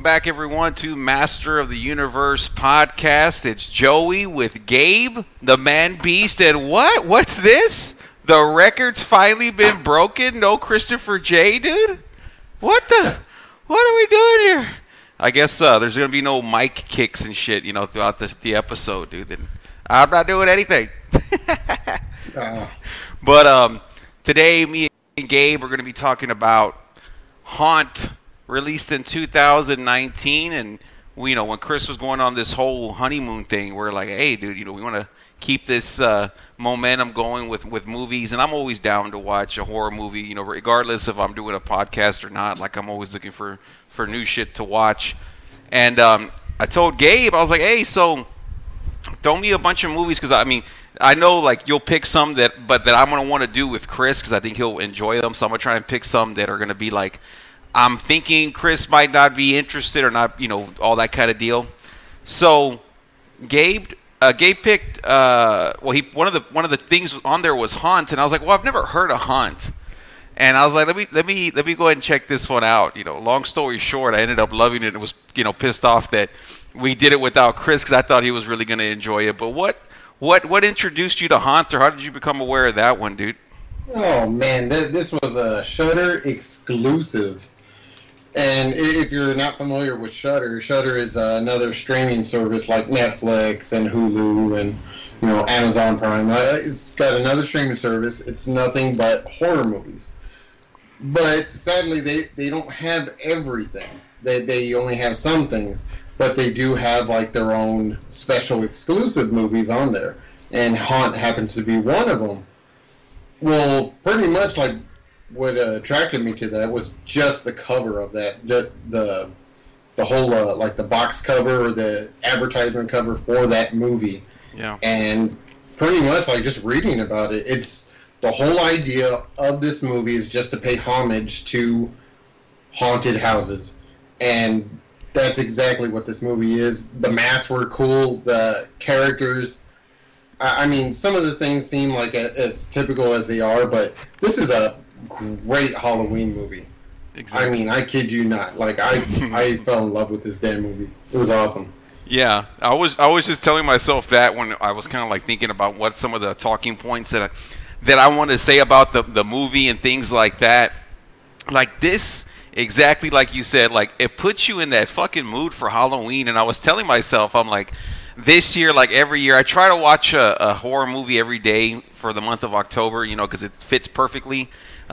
back, everyone, to Master of the Universe podcast. It's Joey with Gabe, the Man Beast, and what? What's this? The record's finally been broken? No Christopher J, dude? What are we doing here? I guess there's going to be no mic kicks and shit, throughout the episode, dude. And I'm not doing anything. But today, me and Gabe are going to be talking about Haunt, released in 2019, and when Chris was going on this whole honeymoon thing, we're like, hey, dude, we want to keep this momentum going with movies, and I'm always down to watch a horror movie, regardless if I'm doing a podcast or not. Like, I'm always looking for new shit to watch. And I told Gabe, I was like, hey, so throw me a bunch of movies, because I know like you'll pick some that I'm gonna want to do with Chris, because I think he'll enjoy them. So I'm gonna try and pick some that are gonna be like, I'm thinking Chris might not be interested or not, all that kind of deal. So Gabe picked one of the things on there was Haunt, and I was like, well, I've never heard of Haunt, and I was like, let me go ahead and check this one out. Long story short, I ended up loving it and was pissed off that we did it without Chris, because I thought he was really going to enjoy it. But what introduced you to Haunt, or how did you become aware of that one, dude? Oh man, this was a Shudder exclusive. And if you're not familiar with Shudder, Shudder is another streaming service like Netflix and Hulu and Amazon Prime. It's got another streaming service. It's nothing but horror movies. But sadly, they don't have everything. They only have some things, but they do have like their own special exclusive movies on there. And Haunt happens to be one of them. Well, pretty much like what attracted me to that was just the cover of that, the whole like the box cover or the advertisement cover for that movie. Yeah. And pretty much like just reading about it, it's the whole idea of this movie is just to pay homage to haunted houses, and that's exactly what this movie is. The masks were cool, the characters. Some of the things seem like as typical as they are, but this is a great Halloween movie. Exactly. I kid you not. Like, I fell in love with this damn movie. It was awesome. Yeah, I was just telling myself that when I was kind of like thinking about what some of the talking points that I wanted to say about the movie and things like that. Like this, exactly like you said, like it puts you in that fucking mood for Halloween. And I was telling myself, I'm like, this year, like every year, I try to watch a horror movie every day for the month of October, because it fits perfectly.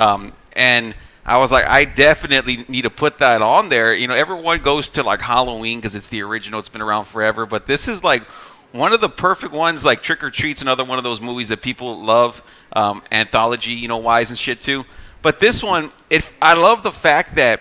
And I was like, I definitely need to put that on there. Everyone goes to like Halloween because it's the original. It's been around forever. But this is like one of the perfect ones, like Trick or Treat's another one of those movies that people love, anthology, wise and shit too. But this one, I love the fact that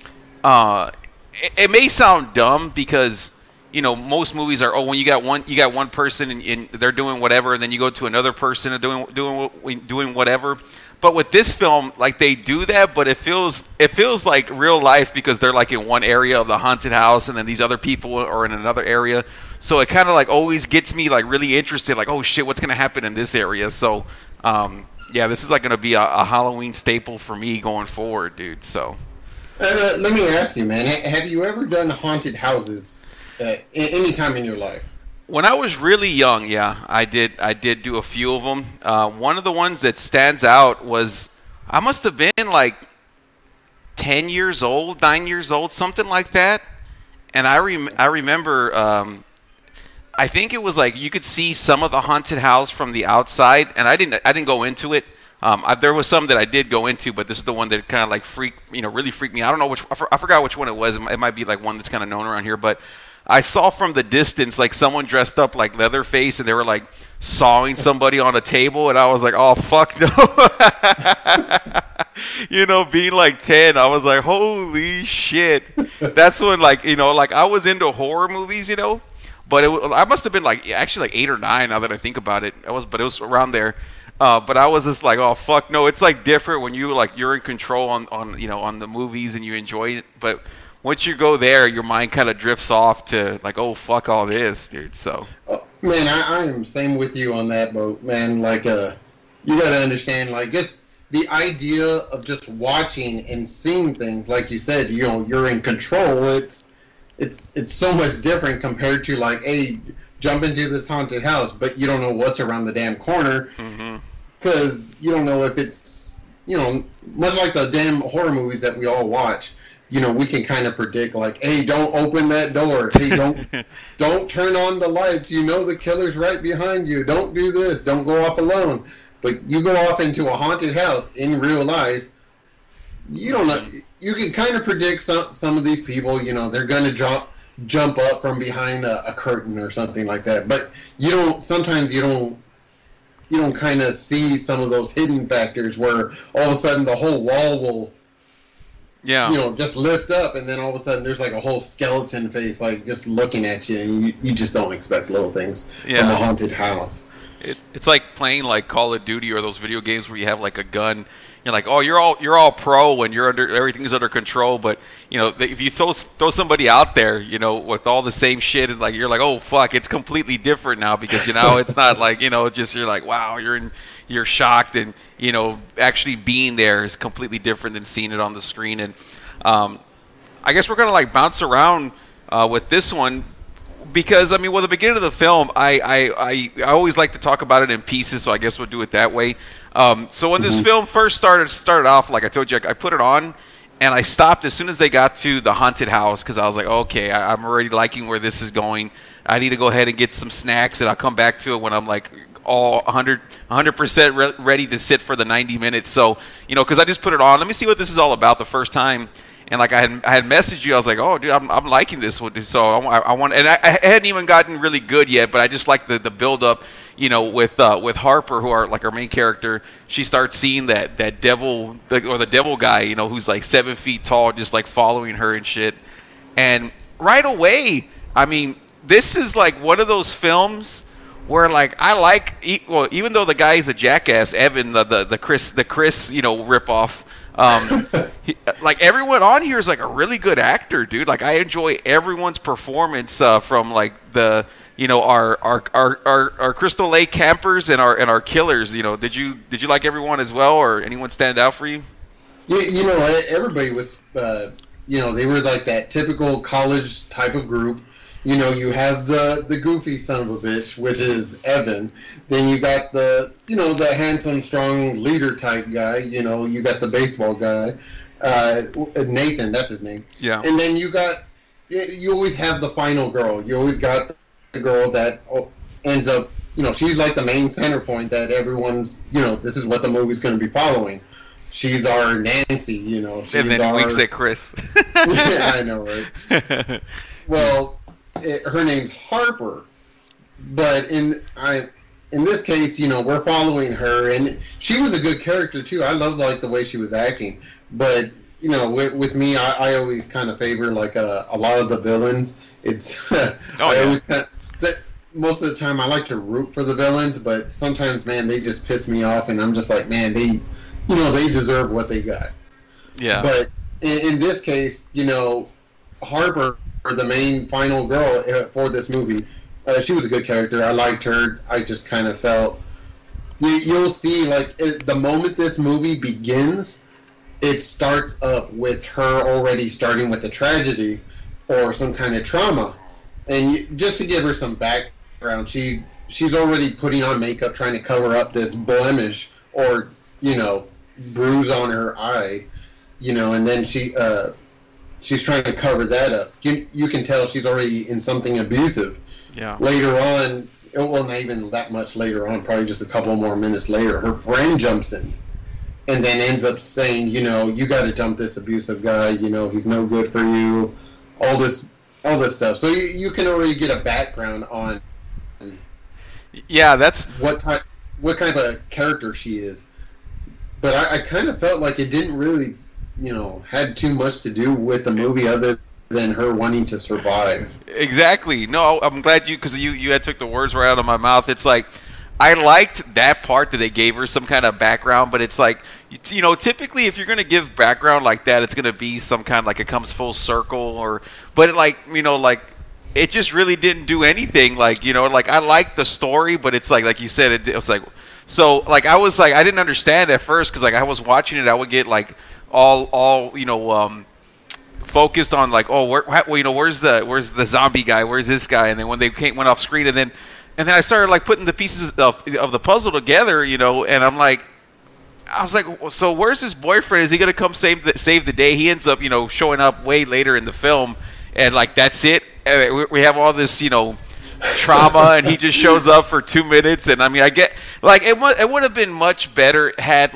it may sound dumb because most movies are, when you got one person and they're doing whatever, and then you go to another person and doing whatever. But with this film, like they do that, but it feels like real life because they're like in one area of the haunted house, and then these other people are in another area. So it kind of like always gets me like really interested, like, oh shit, what's gonna happen in this area? So yeah, this is like gonna be a Halloween staple for me going forward, dude. So let me ask you, man, have you ever done haunted houses any time in your life? When I was really young, yeah, I did do a few of them. One of the ones that stands out was, I must have been like 10 years old, 9 years old, something like that. And I remember, I think it was like you could see some of the haunted house from the outside, and I didn't go into it. There was some that I did go into, but this is the one that kind of like really freaked me. I don't know I forgot which one it was. It might be like one that's kind of known around here, but I saw from the distance like someone dressed up like Leatherface, and they were like sawing somebody on a table, and I was like, oh fuck no. Being like 10, I was like, holy shit. That's when like I was into horror movies, but I must have been like actually like 8 or 9 now that I think about it. But it was around there. But I was just like, oh fuck no. It's like different when you're in control on the movies and you enjoy it, but once you go there, your mind kind of drifts off to like, oh fuck all this, dude. So man, I am same with you on that boat, man. Like you gotta understand, like, just the idea of just watching and seeing things, like you said, you're in control. it's so much different compared to like, hey, jump into this haunted house, but you don't know what's around the damn corner because you don't know if it's, much like the damn horror movies that we all watch. We can kind of predict, like, hey, don't open that door. Hey, don't turn on the lights. The killer's right behind you. Don't do this. Don't go off alone. But you go off into a haunted house in real life, you don't know. You can kind of predict some of these people. They're going to jump up from behind a curtain or something like that. But sometimes you don't kind of see some of those hidden factors where all of a sudden the whole wall will, just lift up, and then all of a sudden there's like a whole skeleton face, like just looking at you, and you just don't expect little things from a haunted house. It's like playing like Call of Duty or those video games where you have like a gun. You're like, oh, you're all pro and everything's under control, but if you throw somebody out there, with all the same shit, and like you're like, oh fuck, it's completely different now because it's not like just you're like, wow, you're shocked, and actually being there is completely different than seeing it on the screen. And I guess we're gonna like bounce around with this one because the beginning of the film, I always like to talk about it in pieces, so I guess we'll do it that way. So when this film first started off, like I told you, I put it on and I stopped as soon as they got to the haunted house because I was like, okay, I'm already liking where this is going. I need to go ahead and get some snacks, and I'll come back to it when I'm like all 100% ready to sit for the 90 minutes. So, because I just put it on. Let me see what this is all about the first time. And like I had messaged you, I was like, "Oh, dude, I'm liking this one." So I want, and I hadn't even gotten really good yet, but I just like the build up, with Harper, who are like our main character. She starts seeing that devil or the devil guy, who's like 7 feet tall, just like following her and shit. And right away, this is like one of those films where like I like, even though the guy is a jackass, Evan, the Chris ripoff. Like everyone on here is like a really good actor, dude. Like I enjoy everyone's performance from like the our Crystal Lake campers and our killers. Did you like everyone as well, or anyone stand out for you? Yeah, everybody was they were like that typical college type of group. You have the goofy son of a bitch, which is Evan. Then you got the handsome, strong leader type guy. You got the baseball guy, Nathan. That's his name. Yeah. And then you always have the final girl. You always got the girl that ends up, she's like the main center point that everyone's, this is what the movie's going to be following. She's our Nancy. She's and then winks at Chris. Yeah, I know, right? Well. Her name's Harper, but in this case, we're following her, and she was a good character too. I loved like the way she was acting, but with me, I always kind of favor like a lot of the villains. It's always most of the time I like to root for the villains, but sometimes, man, they just piss me off, and I'm just like, man, they deserve what they got. Yeah. But in this case, Harper, the main final girl for this movie, she was a good character. I liked her. I just kind of felt you'll see like the moment this movie begins, it starts up with her already starting with a tragedy or some kind of trauma, and just to give her some background, she's already putting on makeup trying to cover up this blemish or bruise on her eye, and then she's trying to cover that up. You can tell she's already in something abusive. Yeah. Later on, well, not even that much later on, probably just a couple more minutes later, her friend jumps in and then ends up saying, you got to dump this abusive guy. He's no good for you. All this stuff. So you can already get a background on. Yeah, that's what kind of a character she is. But I kind of felt like it didn't really, had too much to do with the movie other than her wanting to survive. Exactly. No, I'm glad because you had took the words right out of my mouth. It's like I liked that part that they gave her some kind of background, but it's like, typically if you're going to give background like that, it's going to be some kind of like it comes full circle but it just really didn't do anything. Like, I liked the story, but it's like you said, it was like, so like I was like, I didn't understand at first because like I was watching it, I would get like all focused on like, oh, where's the zombie guy? Where's this guy? And then when they went off screen, and then I started like putting the pieces of the puzzle together, and I was like, so where's his boyfriend? Is he gonna come save the day? He ends up, showing up way later in the film, and like that's it. We have all this, trauma, and he just shows up for 2 minutes. And I mean, I get like it would have been much better had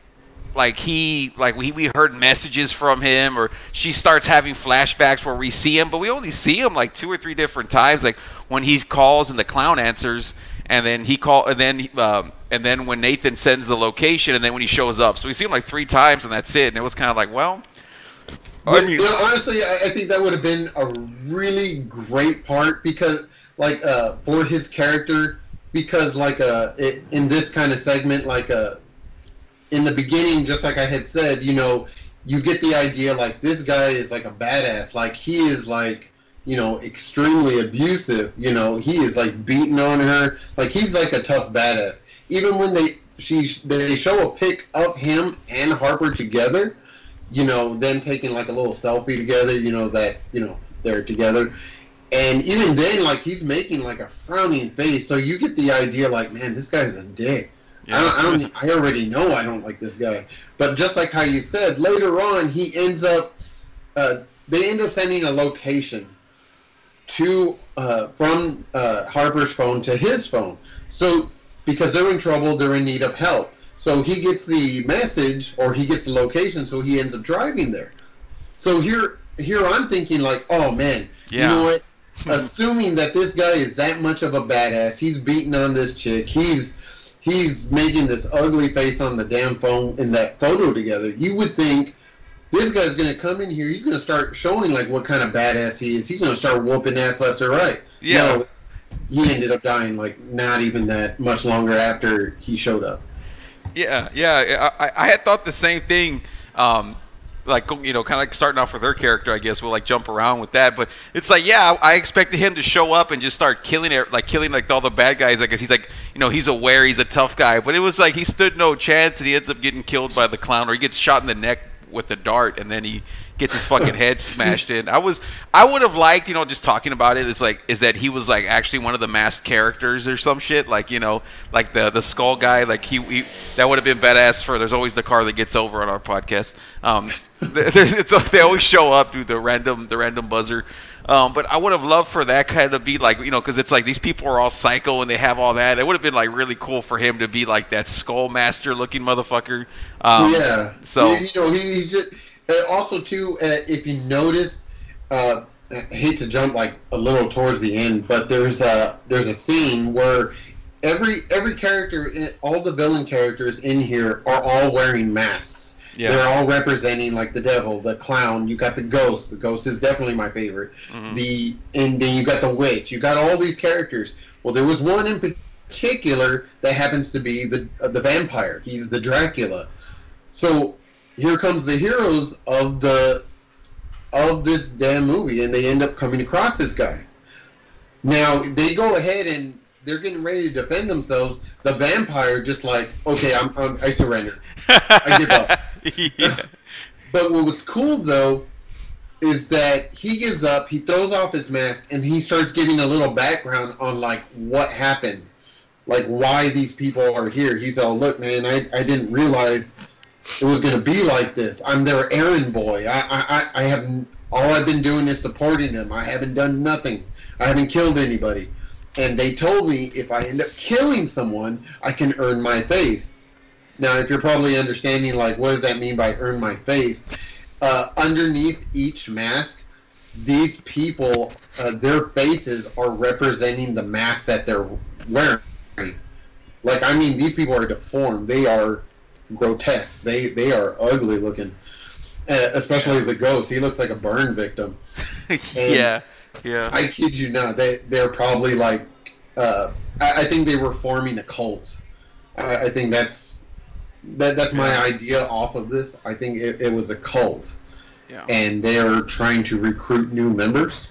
we heard messages from him, or she starts having flashbacks where we see him, but we only see him like 2 or 3 different times, like when he calls and the clown answers, and then and then when Nathan sends the location, and then when he shows up. So we see him like 3 times, and that's it. And it was kind of like, well, but, honestly, I think that would have been a really great part, because like for his character, because like in this kind of segment, like in the beginning, just like I had said, you get the idea like this guy is like a badass, like he is like, extremely abusive, he is like beating on her, like he's like a tough badass. Even when they show a pic of him and Harper together, them taking like a little selfie together, they're together. And even then, like, he's making like a frowning face, so you get the idea like, man, this guy's a dick. Yeah. I already know I don't like this guy. But just like how you said, later on, he ends up, they end up sending a location from Harper's phone to his phone. So, because they're in trouble, they're in need of help. So he gets the message, or he gets the location, so he ends up driving there. So here I'm thinking like, oh man, You know what? Assuming that this guy is that much of a badass, he's beating on this chick, he's making this ugly face on the damn phone in that photo together, you would think this guy's going to come in here, he's going to start showing like what kind of badass he is, he's going to start whooping ass left or right. Yeah. No, he ended up dying like not even that much longer after he showed up. Yeah. I had thought the same thing. Like, kind of like starting off with her character, I guess we'll like jump around with that, but it's like, I expected him to show up and just start killing all the bad guys. I guess he's like, he's aware he's a tough guy, but it was like he stood no chance, and he ends up getting killed by the clown, or he gets shot in the neck with a dart, and then he gets his fucking head smashed in. I would have liked, just talking about it, is that he was like actually one of the masked characters or some shit, like, like the skull guy, like he that would have been badass for There's Always the Car That Gets Over on our podcast. They always show up through the random buzzer. But I would have loved for that kind of be like, because it's like these people are all psycho and they have all that. It would have been like really cool for him to be like that skull master looking motherfucker. Yeah. So he's just also too. If you notice, I hate to jump like a little towards the end, but there's a scene where every character, all the villain characters in here are all wearing masks. Yeah. They're all representing like the devil, the clown. You got the ghost. The ghost is definitely my favorite. Mm-hmm. And then you got the witch. You got all these characters. Well, there was one in particular that happens to be the vampire. He's the Dracula. So here comes the heroes of this damn movie, and they end up coming across this guy. Now they go ahead and they're getting ready to defend themselves. The vampire just like, okay, I surrender. I give up. Yeah. But what was cool though is that he gives up, he throws off his mask, and he starts giving a little background on like what happened, like why these people are here. He's all, look man, I didn't realize it was going to be like this. I'm their errand boy. I haven't, all I've been doing is supporting them. I haven't done nothing. I haven't killed anybody. And they told me if I end up killing someone, I can earn my face. Now, if you're probably understanding, like, what does that mean by earn my face? Underneath each mask, these people, their faces are representing the mask that they're wearing. Like, I mean, these people are deformed. They are grotesque. They are ugly looking. Especially the ghost. He looks like a burn victim. Yeah. I kid you not. They're probably like, I think they were forming a cult. I think that's my idea off of this. I think it was a cult. Yeah. And they're trying to recruit new members.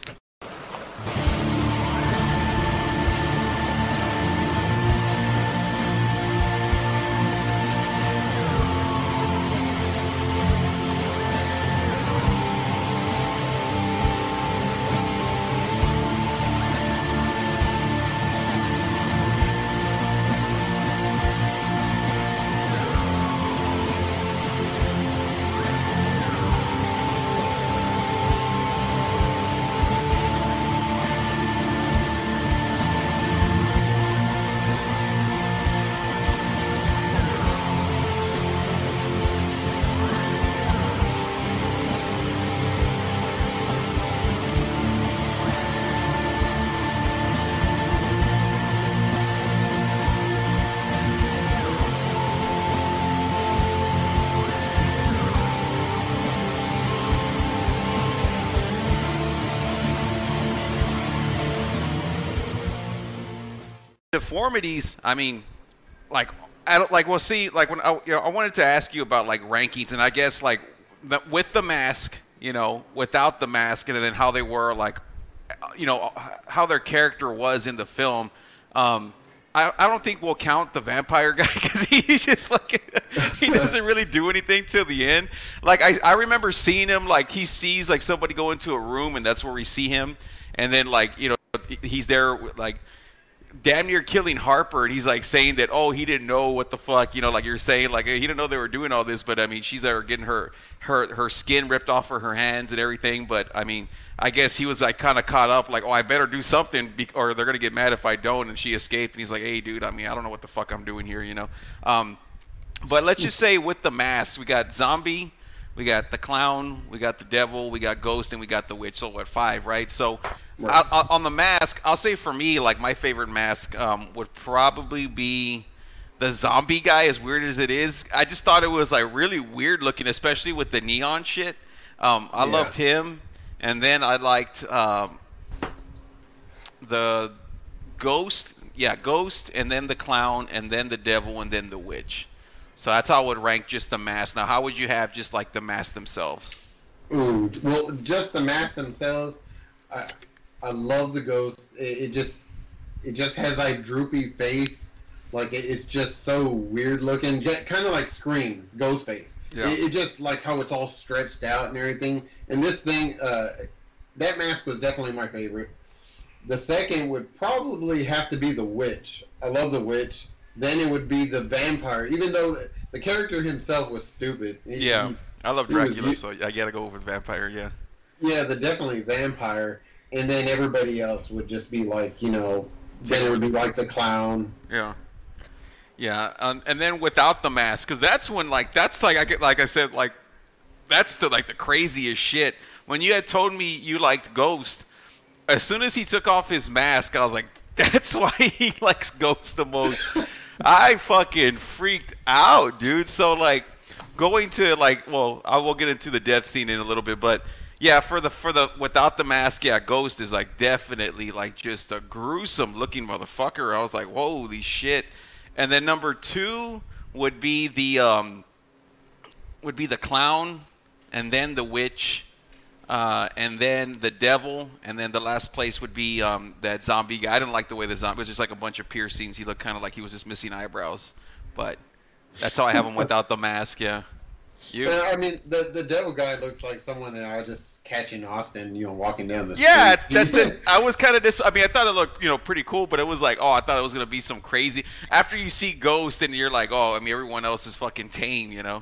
deformities, I mean, like I don't like. Well, see, like when I wanted to ask you about like rankings, and I guess like with the mask, without the mask, and then how they were like, how their character was in the film. I don't think we'll count the vampire guy because he's just like he doesn't really do anything till the end. Like I remember seeing him, like he sees like somebody go into a room and that's where we see him, and then like he's there like damn near killing Harper, and he's like saying that he didn't know what the fuck, like you're saying, like he didn't know they were doing all this, but I mean she's there getting her skin ripped off of her hands and everything, but I mean I guess he was like kind of caught up, like I better do something or they're gonna get mad if I don't, and she escaped, and he's like, hey dude, I mean I don't know what the fuck I'm doing here, but let's just say with the mask we got zombie, we got the clown, we got the devil, we got ghost, and we got the witch. So what, 5, right? So on the mask, I'll say for me, like my favorite mask would probably be the zombie guy. As weird as it is, I just thought it was like really weird looking, especially with the neon shit. I loved him, and then I liked the ghost, ghost, and then the clown, and then the devil, and then the witch. So that's how I would rank just the masks. Now, how would you have just like the masks themselves? Ooh, well, just the masks themselves. I love the ghost. It just has like droopy face, like it's just so weird looking, kind of like Scream, ghost face. Yeah. It just like how it's all stretched out and everything. And this thing, that mask was definitely my favorite. The second would probably have to be the witch. I love the witch. Then it would be the vampire, even though the character himself was stupid. I love Dracula, so I gotta go with vampire, yeah. Yeah, definitely vampire. And then everybody else would just be like, then it would be like the clown. Yeah. Yeah, and then without the mask, because that's when, that's the craziest shit. When you had told me you liked Ghost, as soon as he took off his mask, I was like, that's why he likes Ghost the most. I fucking freaked out, dude. So, going to, I will get into the death scene in a little bit, but, yeah, for the without the mask, Ghost is, definitely, just a gruesome-looking motherfucker. I was like, holy shit. And then number 2 would be the clown, and then the witch, and then the devil, and then the last place would be that zombie guy. I didn't like the way the zombie, it was just like a bunch of piercings. He looked kind of like he was just missing eyebrows, but that's how I have him without the mask. Yeah. You? I mean, the devil guy looks like someone that I was just catching Austin, walking down the street. Yeah, I was kind of I mean, I thought it looked, pretty cool, but it was like, I thought it was gonna be some crazy. After you see Ghost, and you're like, I mean, everyone else is fucking tame, Yeah,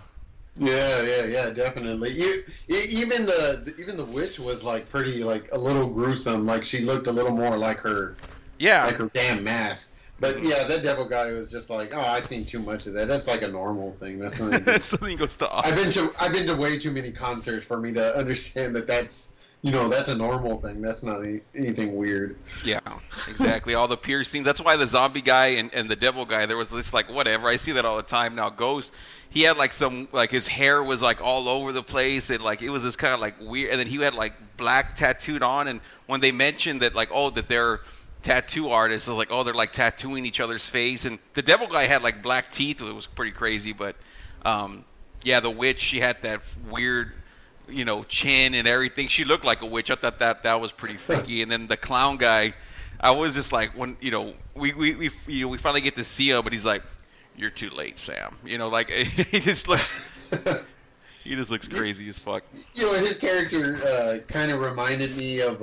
definitely. Even the witch was pretty a little gruesome. She looked a little more like her. Yeah. Like her damn mask. But yeah, that devil guy was just like, I've seen too much of that. That's like a normal thing. That's something. Something goes to Austin. I've been to way too many concerts for me to understand that's that's a normal thing. That's not anything weird. Yeah, exactly. All the piercings. That's why the zombie guy and the devil guy, there was this whatever. I see that all the time now. Ghost, he had some his hair was all over the place, and it was this kind of weird. And then he had black tattooed on. And when they mentioned that that they're tattoo artists, I was like, they're tattooing each other's face. And the devil guy had black teeth. It was pretty crazy. But the witch, she had that weird chin and everything. She looked like a witch. I thought that was pretty freaky. And then the clown guy, I was just when we finally get to see him, but he's like, "You're too late, Sam." He just looks crazy as fuck. His character kind of reminded me of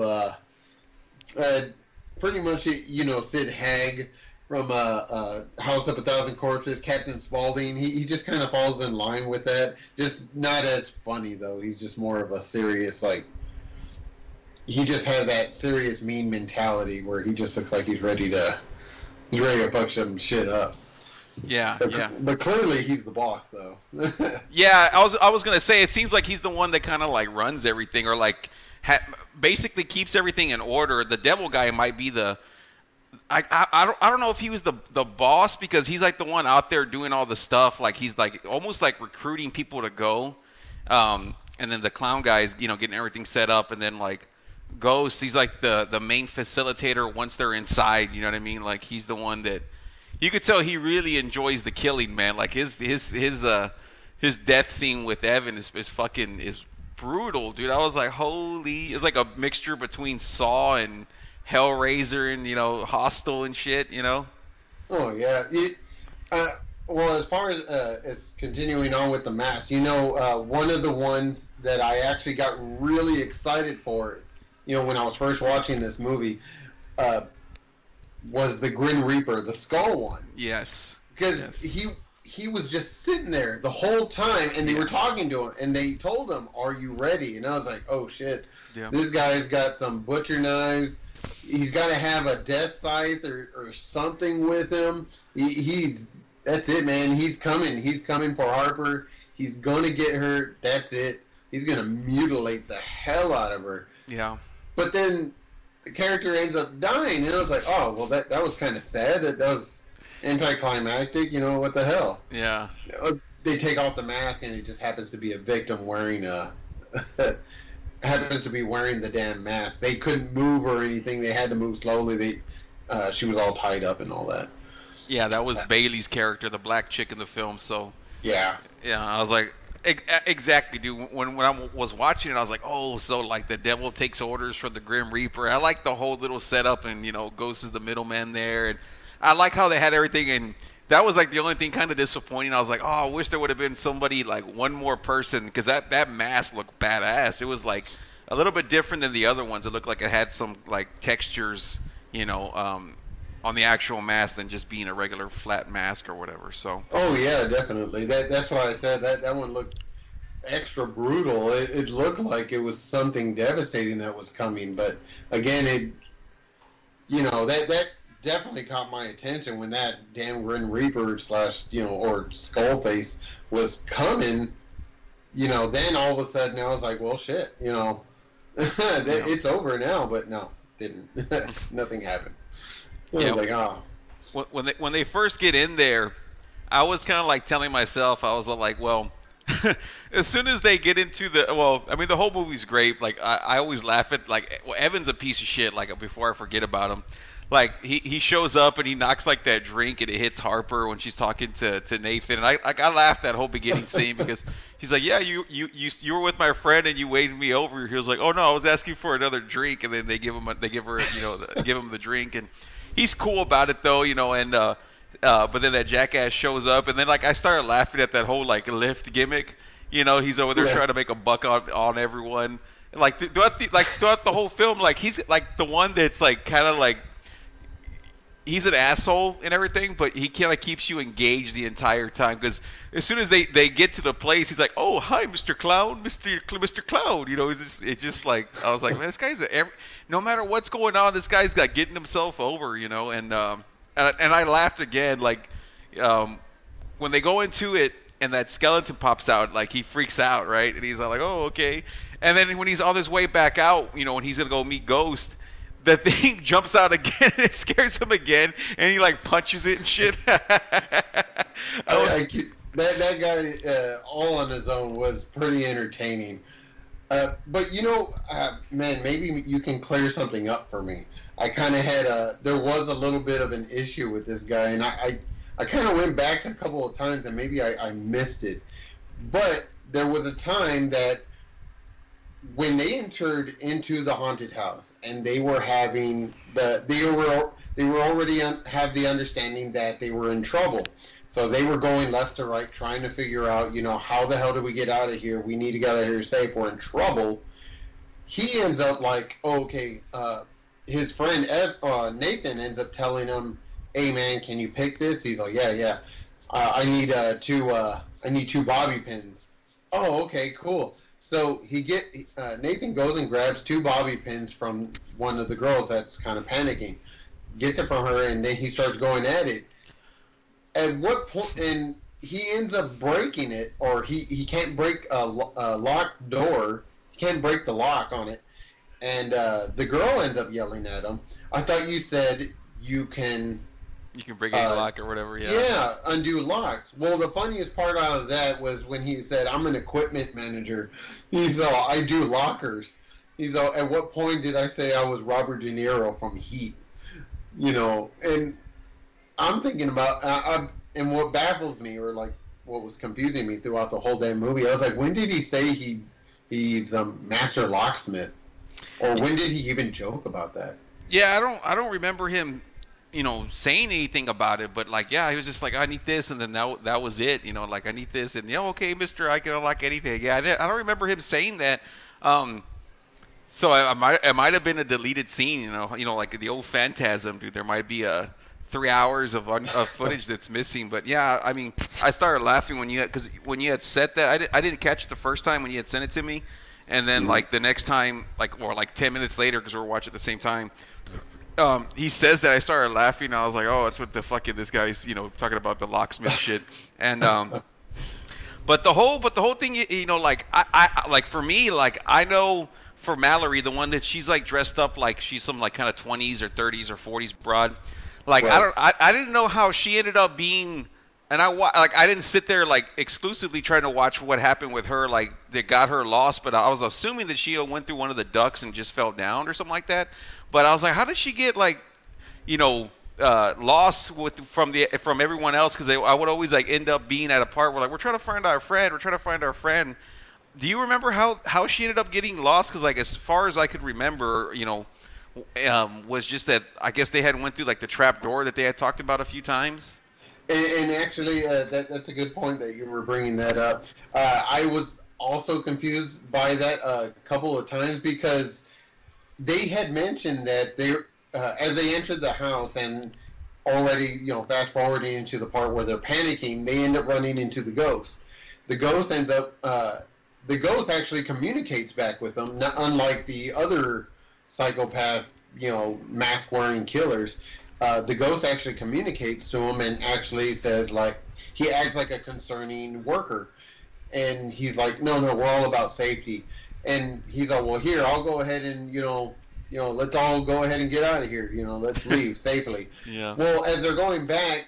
pretty much Sid Haig from House of a Thousand Corpses, Captain Spaulding. He just kind of falls in line with that. Just not as funny, though. He's just more of a serious, he just has that serious mean mentality where he just looks like he's ready to fuck some shit up. Yeah, but clearly he's the boss, though. Yeah, I was gonna say, it seems like he's the one that kind of runs everything, or basically keeps everything in order. The devil guy might be the I don't know if he was the boss, because he's the one out there doing all the stuff. He's almost recruiting people to go. And then the clown guy is getting everything set up, and then Ghost, he's like the main facilitator once they're inside. You know what I mean? Like he's the one that you could tell he really enjoys the killing, man. Like his death scene with Evan is fucking is brutal, dude. I was like, holy! It's like a mixture between Saw and Hellraiser and Hostel and shit. Oh yeah. Well, as far as continuing on with the mask, one of the ones that I actually got really excited for, when I was first watching this movie, was the Grim Reaper, the skull one. Yes. Because he was just sitting there the whole time, and they were talking to him, and they told him, "Are you ready?" And I was like, "Oh shit, this guy's got some butcher knives. He's got to have a death scythe or something with him. That's it, man. He's coming. He's coming for Harper. He's going to get her. That's it. He's going to mutilate the hell out of her." Yeah. But then the character ends up dying, and I was like, oh, well, that was kind of sad. That was anticlimactic. What the hell? Yeah. They take off the mask, and it just happens to be a victim wearing happens to be wearing the damn mask. They couldn't move or anything. They had to move slowly. She was all tied up and all that. Yeah, that was Bailey's character, the black chick in the film. So yeah, I was like, exactly, dude. When I was watching it, I was like, oh, so like the devil takes orders from the Grim Reaper. I like the whole little setup, and Ghost is the middleman there, and I like how they had everything. And that was like the only thing kind of disappointing. I was like, oh, I wish there would have been somebody, like one more person, because that mask looked badass. It was like a little bit different than the other ones. It looked like it had some like textures, on the actual mask than just being a regular flat mask or whatever. So. Oh yeah, definitely. That's why I said that one looked extra brutal. It looked like it was something devastating that was coming. But again, that definitely caught my attention when that damn Grim Reaper / or Skullface was coming. Then all of a sudden I was like, well, shit. It's over now. But no, didn't. Nothing happened. I was like, oh. When they first get in there, I was kind of like telling myself, I was like, well, as soon as they get into the whole movie's great. Like I always laugh at Evan's a piece of shit. Like before I forget about him, like he shows up and he knocks like that drink and it hits Harper when she's talking to Nathan. And I laughed that whole beginning scene because he's like, yeah, you were with my friend and you waved me over. He was like, oh no, I was asking for another drink. And then they give him the drink, and he's cool about it though, and but then that jackass shows up, and then like I started laughing at that whole like lift gimmick. He's over there trying to make a buck on everyone. And, like throughout the whole film, like he's like the one that's like kind of like he's an asshole and everything, but he kind of keeps you engaged the entire time because as soon as they get to the place, he's like, "Oh, hi, Mr. Clown, Mr. Clown." It's just like I was like, man, this guy's no matter what's going on, this guy's got getting himself over, and I laughed again, like when they go into it and that skeleton pops out, like he freaks out, right? And he's like, "Oh, okay." And then when he's on his way back out, when he's gonna go meet Ghost, the thing jumps out again and it scares him again, and he like punches it and shit. That guy all on his own was pretty entertaining. But man, maybe you can clear something up for me. I kind of had there was a little bit of an issue with this guy, and I kind of went back a couple of times and maybe I missed it. But there was a time that when they entered into the haunted house and they were having they were already have the understanding that they were in trouble. So they were going left to right, trying to figure out, how the hell do we get out of here? We need to get out of here safe. We're in trouble. He ends up like, okay, his friend Nathan ends up telling him, "Hey man, can you pick this?" He's like, "Yeah. I need two bobby pins." Oh, okay, cool. So Nathan goes and grabs two bobby pins from one of the girls that's kind of panicking, gets it from her, and then he starts going at it. At what point, and he ends up breaking it, or he can't break a locked door. He can't break the lock on it, and the girl ends up yelling at him. I thought you said you can break any lock or whatever. Yeah, undo locks. Well, the funniest part out of that was when he said, "I'm an equipment manager." He's I do lockers. He's all, at what point did I say I was Robert De Niro from Heat? You know, and I'm thinking about, and what baffles me, or like what was confusing me throughout the whole damn movie, I was like, when did he say he's master locksmith, or when did he even joke about that? Yeah, I don't remember him, saying anything about it. But like, yeah, he was just like, I need this, and then that was it. Like, I need this, and okay, Mister, I can unlock anything. Yeah, I don't remember him saying that. So it might have been a deleted scene. Like the old Phantasm, dude. There might be 3 hours of footage that's missing. But yeah, I mean, I started laughing when you had said that. I didn't catch it the first time when you had sent it to me, and then like the next time, like 10 minutes later, because we were watching at the same time. He says that, I started laughing. I was like, oh, that's what the fuck this guy's talking about, the locksmith shit. And but the whole thing, like I like, for me, like, I know for Mallory, the one that she's like dressed up like she's some like kind of 20s or 30s or 40s broad. Like, right. I didn't know how she ended up being, and I didn't sit there like exclusively trying to watch what happened with her, like that got her lost, but I was assuming that she went through one of the ducts and just fell down or something like that. But I was like, how did she get like, lost from everyone else? Because I would always like end up being at a part where like, we're trying to find our friend. Do you remember how she ended up getting lost? Because like, as far as I could remember, was just that I guess they had went through like the trap door that they had talked about a few times. And actually, that's a good point that you were bringing that up. I was also confused by that a couple of times, because they had mentioned that they, as they entered the house and already, fast forwarding into the part where they're panicking, they end up running into the ghost. The ghost the ghost actually communicates back with them, not unlike the other psychopath, mask-wearing killers. The ghost actually communicates to him and actually says, like, he acts like a concerning worker. And he's like, no, we're all about safety. And he's like, well, here, I'll go ahead and, let's all go ahead and get out of here. Let's leave safely. Yeah. Well, as they're going back,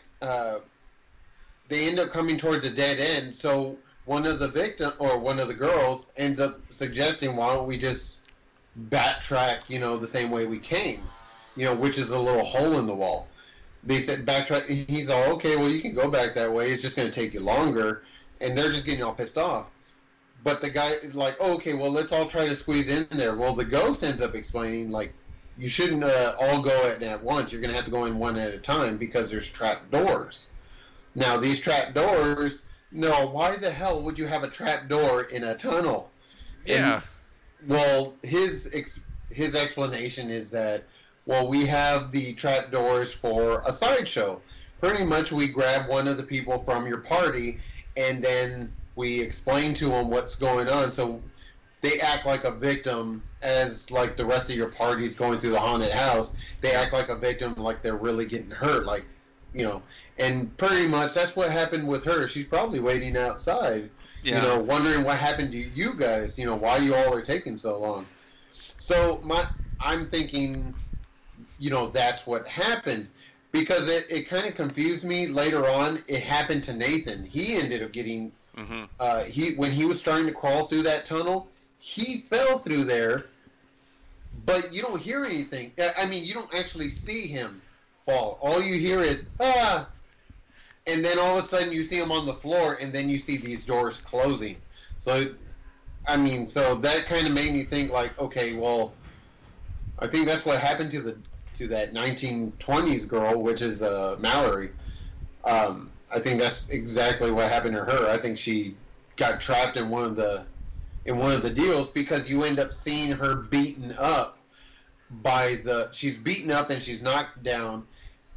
they end up coming towards a dead end. So one of the girls ends up suggesting, why don't we just backtrack, the same way we came, which is a little hole in the wall. They said backtrack. He's all, okay, well, you can go back that way. It's just going to take you longer. And they're just getting all pissed off. But the guy is like, oh, okay, well, let's all try to squeeze in there. Well, the ghost ends up explaining, like, you shouldn't all go at once. You're going to have to go in one at a time because there's trap doors. Now, these trap doors, no, why the hell would you have a trap door in a tunnel? Yeah. And, well, his explanation is that, well, we have the trap doors for a sideshow. Pretty much we grab one of the people from your party, and then we explain to them what's going on, so they act like a victim as like the rest of your party's going through the haunted house. They act like a victim, like they're really getting hurt, like, and pretty much that's what happened with her. She's probably waiting outside, wondering what happened to you guys, why you all are taking so long. So I'm thinking, that's what happened. Because it kind of confused me later on. It happened to Nathan. He ended up getting when he was starting to crawl through that tunnel, he fell through there, but you don't hear anything. I mean, you don't actually see him fall. All you hear is, ah! And then all of a sudden you see him on the floor, and then you see these doors closing. So, I mean, that kind of made me think, like, okay, well, I think that's what happened to that 1920s girl, which is Mallory. I think that's exactly what happened to her. I think she got trapped in one of the deals, because you end up seeing her beaten up she's beaten up and she's knocked down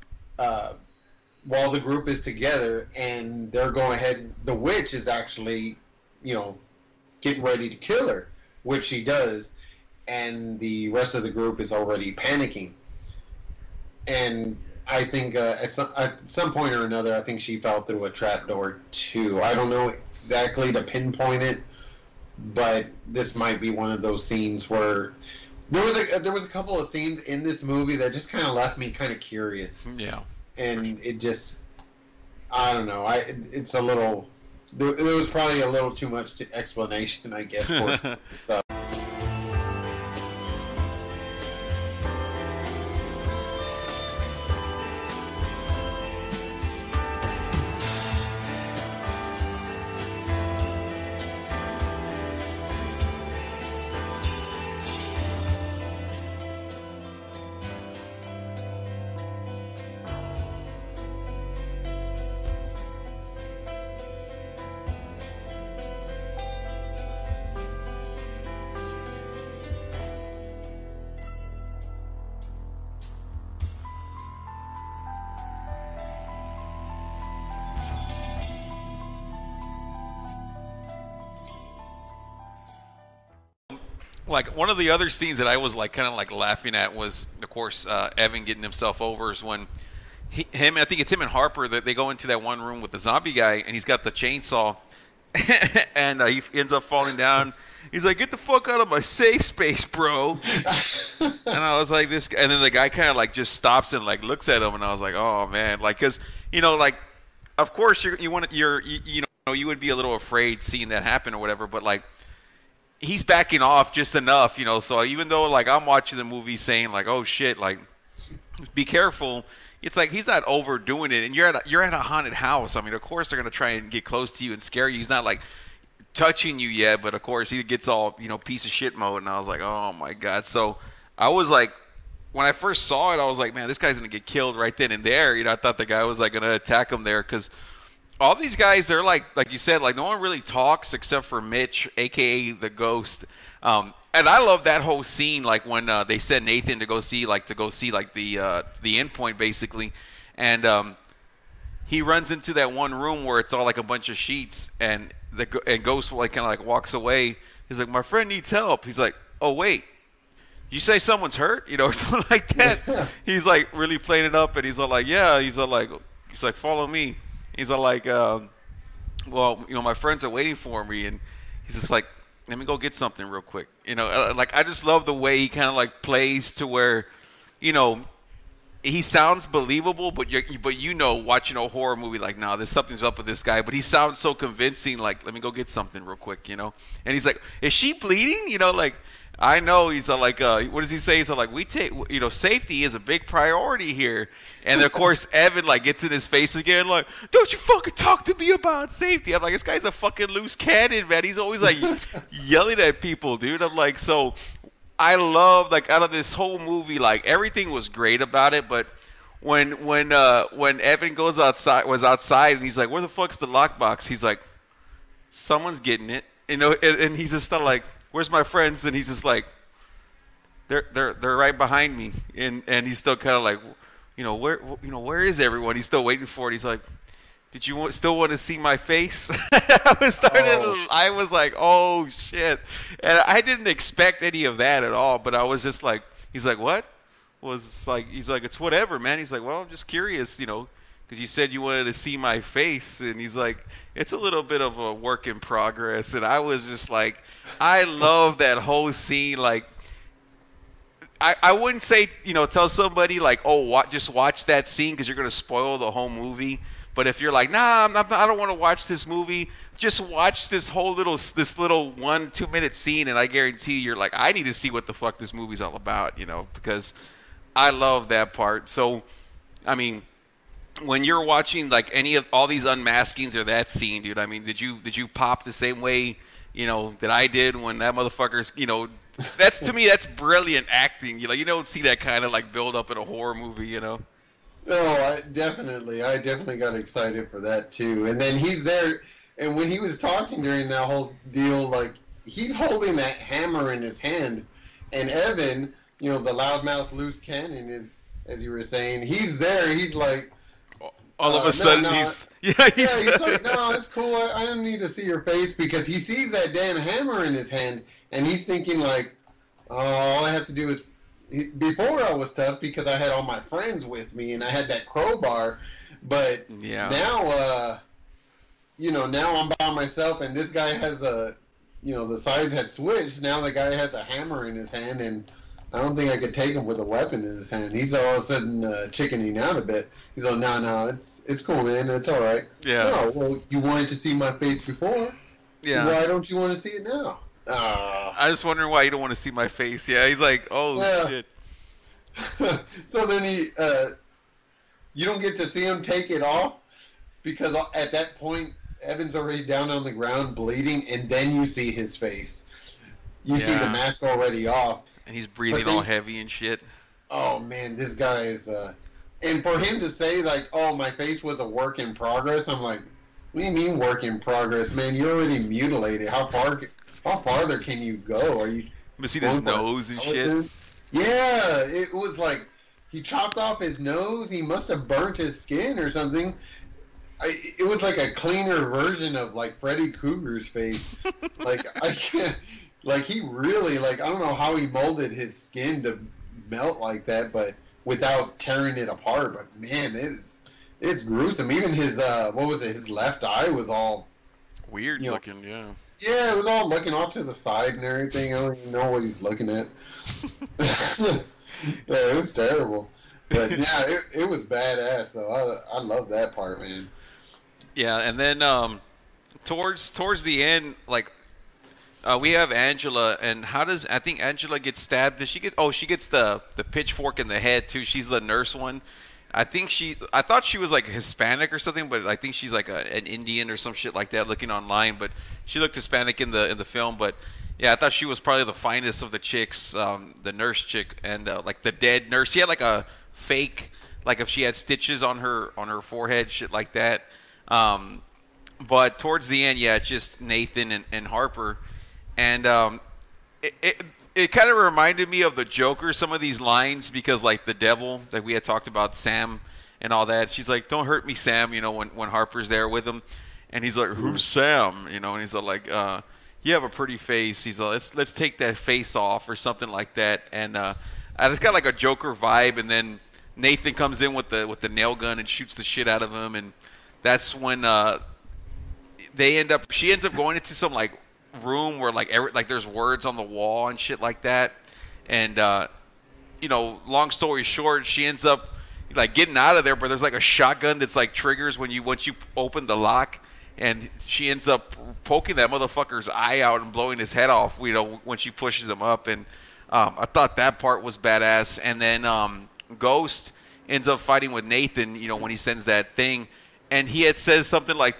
while the group is together, and they're going ahead. The witch is actually, getting ready to kill her, which she does, and the rest of the group is already panicking. And I think at some point or another, I think she fell through a trapdoor too. I don't know exactly to pinpoint it, but this might be one of those scenes where there was a couple of scenes in this movie that just kind of left me kind of curious. Yeah. And it just, I don't know. It's a little. There was probably a little too much explanation, I guess, for stuff. like one of the other scenes that I was like kind of like laughing at was, of course, Evan getting himself over is when I think it's him and Harper that they go into that one room with the zombie guy, and he's got the chainsaw, and he ends up falling down. He's like, "Get the fuck out of my safe space, bro!" And I was like, "This," and then the guy kind of like just stops and like looks at him, and I was like, "Oh man," like because like of course you would be a little afraid seeing that happen or whatever, but like he's backing off just enough, So even though like I'm watching the movie saying like, "Oh shit," like be careful. It's like he's not overdoing it, and you're at a haunted house. I mean, of course they're gonna try and get close to you and scare you. He's not like touching you yet, but of course he gets all piece of shit mode, and I was like, oh my god. So I was like, when I first saw it, I was like, man, this guy's gonna get killed right then and there. I thought the guy was like gonna attack him there because all these guys, they're like you said, like no one really talks except for Mitch, aka the Ghost. And I love that whole scene, like when they sent Nathan to go see the endpoint basically, and he runs into that one room where it's all like a bunch of sheets, and Ghost like kind of like walks away. He's like, my friend needs help. He's like, oh wait, you say someone's hurt, or something like that. He's like really playing it up, and he's all like, yeah. He's like, follow me. He's all like, well, my friends are waiting for me, and he's just like, let me go get something real quick. Like I just love the way he kind of like plays to where, he sounds believable, but watching a horror movie, like, nah, there's something's up with this guy. But he sounds so convincing, like, let me go get something real quick, And he's like, is she bleeding? Like, I know. He's like, what does he say? He's like, we take, safety is a big priority here. And of course, Evan like gets in his face again, like, don't you fucking talk to me about safety. I'm like, this guy's a fucking loose cannon, man. He's always like yelling at people, dude. I'm like, so I love like out of this whole movie, like everything was great about it, but when Evan was outside and he's like, where the fuck's the lockbox? He's like, someone's getting it, and he's just like, where's my friends? And he's just like, they're right behind me, and he's still kind of like, where is everyone? He's still waiting for it. He's like, did you still want to see my face? I was like, oh shit, and I didn't expect any of that at all. But I was just like, he's like, what? He's like, it's whatever, man. He's like, well, I'm just curious, because you said you wanted to see my face, and he's like, it's a little bit of a work in progress. And I was just like, I love that whole scene. Like, I wouldn't say, tell somebody like, oh, just watch that scene because you're gonna spoil the whole movie. But if you're like, nah, I don't want to watch this movie, just watch this little 1-2 minute scene, and I guarantee you're like, I need to see what the fuck this movie's all about, because I love that part. So, I mean, when you're watching like any of all these unmaskings or that scene, dude, I mean, did you pop the same way, that I did when that motherfucker's, that's to me, that's brilliant acting. You don't see that kind of like build up in a horror movie, No, I definitely got excited for that too. And then he's there, and when he was talking during that whole deal, like he's holding that hammer in his hand, and Evan, the loudmouth loose cannon is, as you were saying, he's there. He's like, all of a sudden he's like, no, it's cool. I don't need to see your face, because he sees that damn hammer in his hand, and he's thinking like, oh, all I have to do is. Before I was tough because I had all my friends with me and I had that crowbar, but now, now I'm by myself, and this guy has the sides had switched. Now the guy has a hammer in his hand, and I don't think I could take him with a weapon in his hand. He's all of a sudden chickening out a bit. He's like, no, it's cool, man. It's all right. Yeah. No, well, you wanted to see my face before. Yeah. Why don't you want to see it now? I was wondering why you don't want to see my face. Yeah, he's like, oh shit. So then you don't get to see him take it off, because at that point Evan's already down on the ground bleeding, and then you see his face. You see the mask already off, and he's breathing all heavy and shit. Oh man, this guy is. And for him to say like, "Oh, my face was a work in progress," I'm like, "What do you mean work in progress, man? You're already mutilated. How farther can you go? Are you?" But see his nose and shit. Yeah, it was like he chopped off his nose. He must have burnt his skin or something. It was like a cleaner version of like Freddy Krueger's face. Like I can't. like he really like I don't know how he molded his skin to melt like that, but without tearing it apart. But man, it's gruesome. Even his what was it? His left eye was all weird looking. Yeah. Yeah, it was all looking off to the side and everything. I don't even know what he's looking at. Yeah, it was terrible. But yeah, it was badass though. I love that part, man. Yeah, and then towards the end, like we have Angela, and I think Angela gets stabbed? Does she get? Oh, she gets the pitchfork in the head too. She's the nurse one. I thought she was like Hispanic or something, but I think she's like an Indian or some shit like that. Looking online, but she looked Hispanic in the film. But yeah, I thought she was probably the finest of the chicks, the nurse chick, and like the dead nurse. She had like a fake, like if she had stitches on her forehead, shit like that. But towards the end, yeah, just Nathan and Harper, and it kind of reminded me of the Joker, some of these lines, because like the devil that we had talked about, Sam and all that, she's like, "Don't hurt me, Sam," when Harper's there with him, and he's like, "Who's Sam?" And he's like, "You have a pretty face." He's like, let's take that face off or something like that, and I just got like a Joker vibe, and then Nathan comes in with the nail gun and shoots the shit out of him, and that's when she ends up going into some like room where like there's words on the wall and shit like that, and long story short, she ends up like getting out of there, but there's like a shotgun that's like triggers once you open the lock, and she ends up poking that motherfucker's eye out and blowing his head off, when she pushes him up, and I thought that part was badass. And then Ghost ends up fighting with Nathan, when he sends that thing, and he had says something like,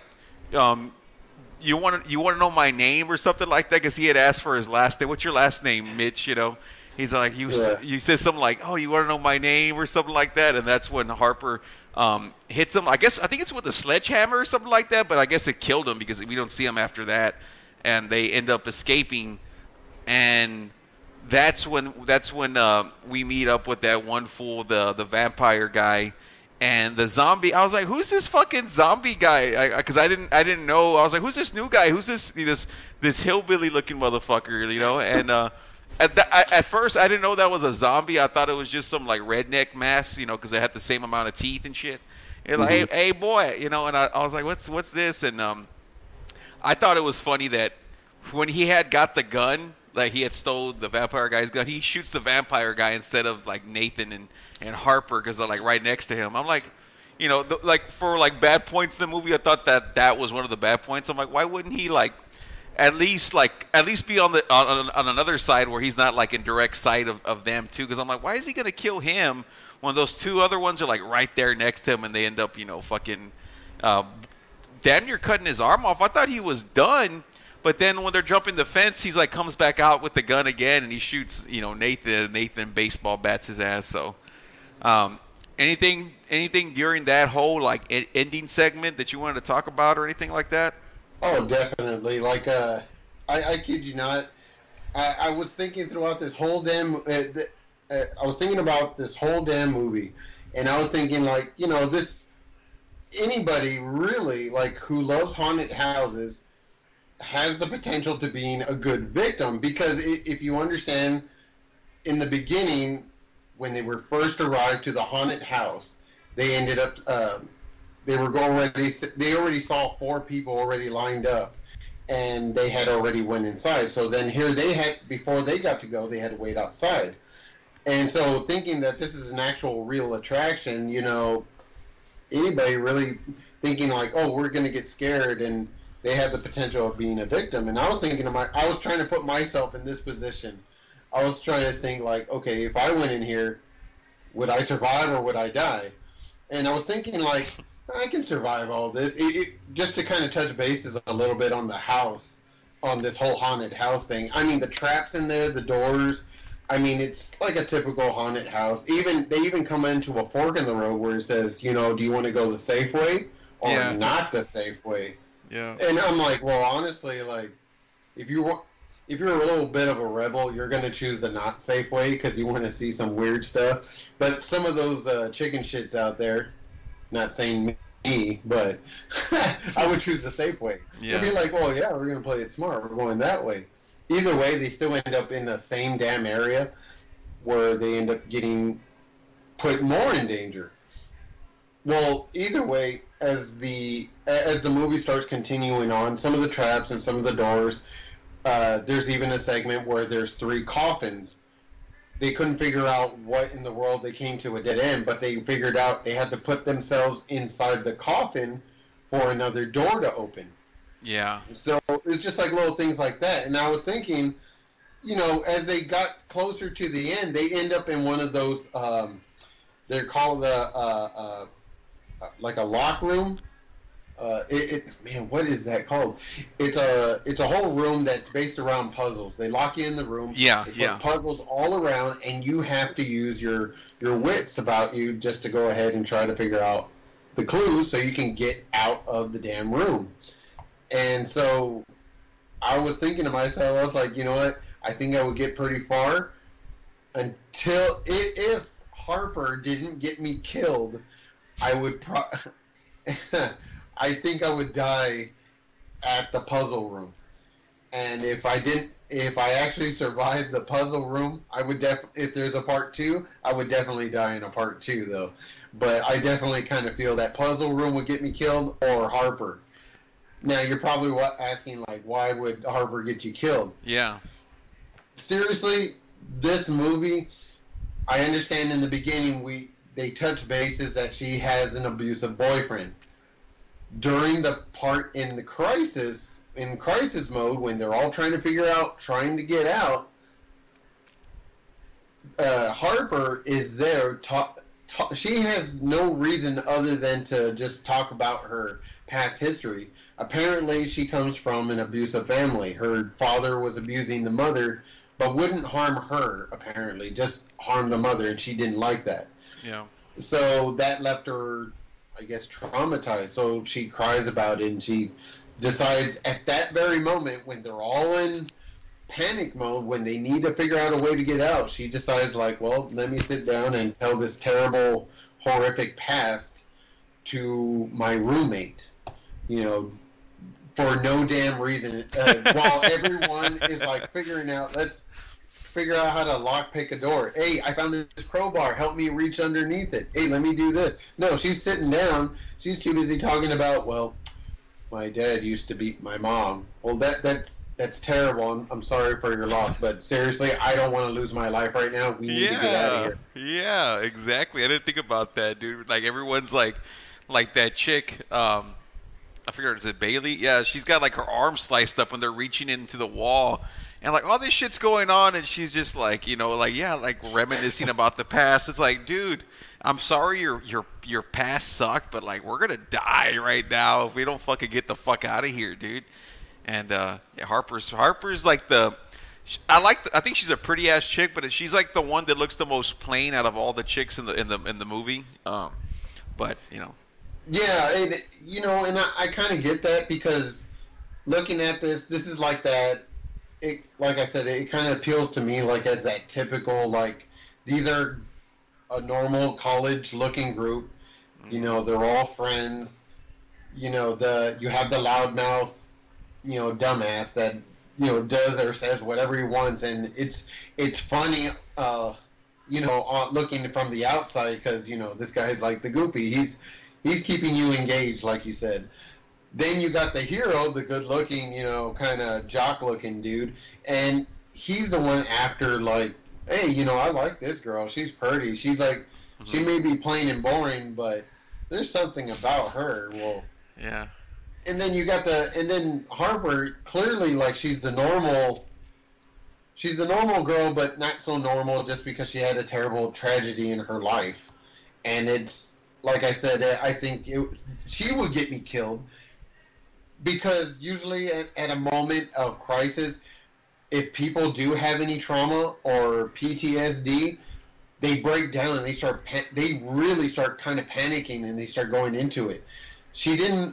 you want to know my name or something like that, because he had asked for his last name. What's your last name, Mitch? He's like, you said something like, oh, you want to know my name or something like that, and that's when Harper hits him. I think it's with a sledgehammer or something like that, but I guess it killed him because we don't see him after that, and they end up escaping, and that's when we meet up with that one fool, the vampire guy. And the zombie, I was like, "Who's this fucking zombie guy?" Because I didn't know. I was like, "Who's this new guy? Who's this this hillbilly looking motherfucker?" And at first I didn't know that was a zombie. I thought it was just some like redneck mask, because they had the same amount of teeth and shit. And like, hey boy, and I was like, "What's this?" And I thought it was funny that when he had got the gun, like he had stole the vampire guy's gun, he shoots the vampire guy instead of like Nathan and Harper, because they're like right next to him. I'm like, like for like bad points in the movie, I thought that was one of the bad points. I'm like, why wouldn't he like at least be on another side where he's not like in direct sight of them too? Because I'm like, why is he gonna kill him when those two other ones are like right there next to him, and they end up fucking damn near cutting his arm off. I thought he was done. But then when they're jumping the fence, he's like comes back out with the gun again, and he shoots Nathan baseball bats his ass. So anything during that whole like ending segment that you wanted to talk about or anything like that? Oh, definitely. Like I kid you not, I was thinking throughout this whole damn I was thinking about this whole damn movie, and I was thinking like, this anybody really like who loves haunted houses has the potential to being a good victim, because if you understand, in the beginning, when they were first arrived to the haunted house, they ended up they already saw 4 people already lined up, and they had already went inside. So then here they had, before they got to go, they had to wait outside. And so thinking that this is an actual real attraction, anybody really thinking like, oh, we're going to get scared, and they had the potential of being a victim. And I was thinking I was trying to put myself in this position. I was trying to think like, okay, if I went in here, would I survive or would I die? And I was thinking like, I can survive all this. Just to kind of touch bases a little bit on the house, on this whole haunted house thing. I mean, the traps in there, the doors. I mean, it's like a typical haunted house. They even come into a fork in the road where it says, do you want to go the safe way or not the safe way? Yeah. And I'm like, well, honestly, like, if you're a little bit of a rebel, you're going to choose the not safe way because you want to see some weird stuff. But some of those chicken shits out there, not saying me, but I would choose the safe way. Yeah. You'd be like, well, yeah, we're going to play it smart. We're going that way. either way, they still end up in the same damn area where they end up getting put more in danger. Well, either way, as the movie starts continuing on, some of the traps and some of the doors, there's even a segment where there's 3 coffins. They couldn't figure out what in the world they came to a dead end, but they figured out they had to put themselves inside the coffin for another door to open. Yeah. So it's just like little things like that. And I was thinking, as they got closer to the end, they end up in one of those. They're called like a lock room. Man, what is that called? It's a whole room that's based around puzzles. They lock you in the room. Yeah, they put puzzles all around, and you have to use your wits about you just to go ahead and try to figure out the clues so you can get out of the damn room. And so I was thinking to myself, I was like, you know what? I think I would get pretty far until if Harper didn't get me killed, I would I think I would die at the puzzle room. And if I actually survived the puzzle room, I would if there's a part 2, I would definitely die in a part 2 though. But I definitely kind of feel that puzzle room would get me killed or Harper. Now you're probably asking like, why would Harper get you killed? Yeah. Seriously, this movie, I understand in the beginning they touch bases that she has an abusive boyfriend. During the part in crisis mode, when they're all trying to get out, Harper is there. She has no reason other than to just talk about her past history. Apparently, she comes from an abusive family. Her father was abusing the mother, but wouldn't harm her, apparently, just harm the mother, and she didn't like that. Yeah. So that left her, I guess, traumatized. So she cries about it, and she decides at that very moment, when they're all in panic mode, when they need to figure out a way to get out, she decides, like, well, let me sit down and tell this terrible, horrific past to my roommate, for no damn reason. While everyone is, like, let's figure out how to lockpick a door. Hey, I found this crowbar. Help me reach underneath it. Hey, let me do this. No, she's sitting down. She's too busy talking about, well, my dad used to beat my mom. Well, that's terrible. I'm sorry for your loss, but seriously, I don't want to lose my life right now. We need to get out of here. Yeah, exactly. I didn't think about that, dude. Like everyone's like that chick. I forget, is it Bailey? Yeah, she's got like her arm sliced up when they're reaching into the wall. And like all this shit's going on, and she's just like, like reminiscing about the past. It's like, dude, I'm sorry your past sucked, but like we're gonna die right now if we don't fucking get the fuck out of here, dude. And Harper's like I think she's a pretty ass chick, but she's like the one that looks the most plain out of all the chicks in the movie. But Yeah, and I kind of get that, because looking at this is like that. Like I said, it kind of appeals to me like as that typical, like, these are a normal college-looking group. They're all friends. You have the loudmouth, dumbass that does or says whatever he wants, and it's funny. Looking from the outside, because this guy's like the goofy. He's keeping you engaged, like you said. Then you got the hero, the good-looking, kind of jock-looking dude, and he's the one after, like, hey, I like this girl. She's pretty. She's like, she may be plain and boring, but there's something about her. Well, yeah. And then you got and then Harper, clearly, like, she's the normal girl, but not so normal just because she had a terrible tragedy in her life. And it's, like I said, I think she would get me killed. Because usually at a moment of crisis, if people do have any trauma or PTSD, they break down and they really start kind of panicking, and they start going into it. She didn't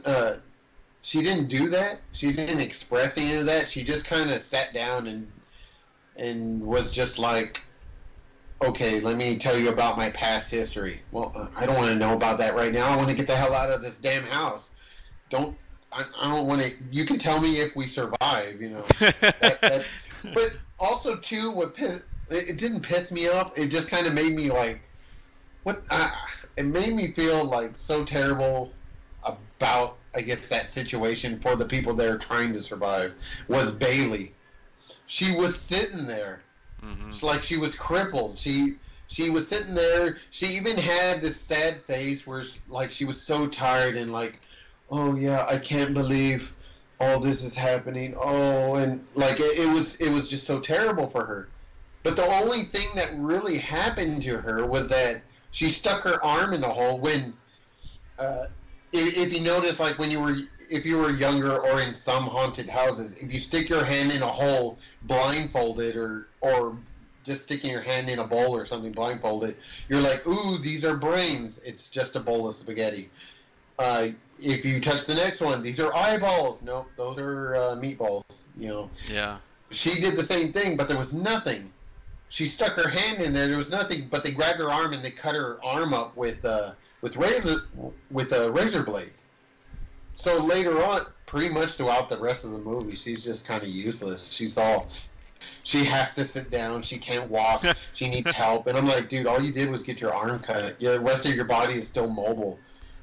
do that. She didn't express any of that. She just kind of sat down and was just like, okay, let me tell you about my past history. Well, I don't want to know about that right now. I want to get the hell out of this damn house. I don't want to. You can tell me if we survive. But also too, it didn't piss me off. It just kind of made me like, it made me feel like so terrible about, I guess, that situation for the people that are trying to survive. Was Bailey? She was sitting there, it's like she was crippled. She was sitting there. She even had this sad face where, like, she was so tired and like, oh yeah, I can't believe all this is happening. Oh, and like it was just so terrible for her. But the only thing that really happened to her was that she stuck her arm in the hole when, if you notice, like if you were younger or in some haunted houses, if you stick your hand in a hole blindfolded or just sticking your hand in a bowl or something blindfolded, you're like, ooh, these are brains. It's just a bowl of spaghetti. If you touch the next one, these are eyeballs. Nope, those are meatballs. You know. Yeah. She did the same thing, but there was nothing. She stuck her hand in there. There was nothing, but they grabbed her arm and they cut her arm up with razor blades. So later on, pretty much throughout the rest of the movie, she's just kind of useless. She has to sit down. She can't walk. She needs help. And I'm like, dude, all you did was get your arm cut. The rest of your body is still mobile.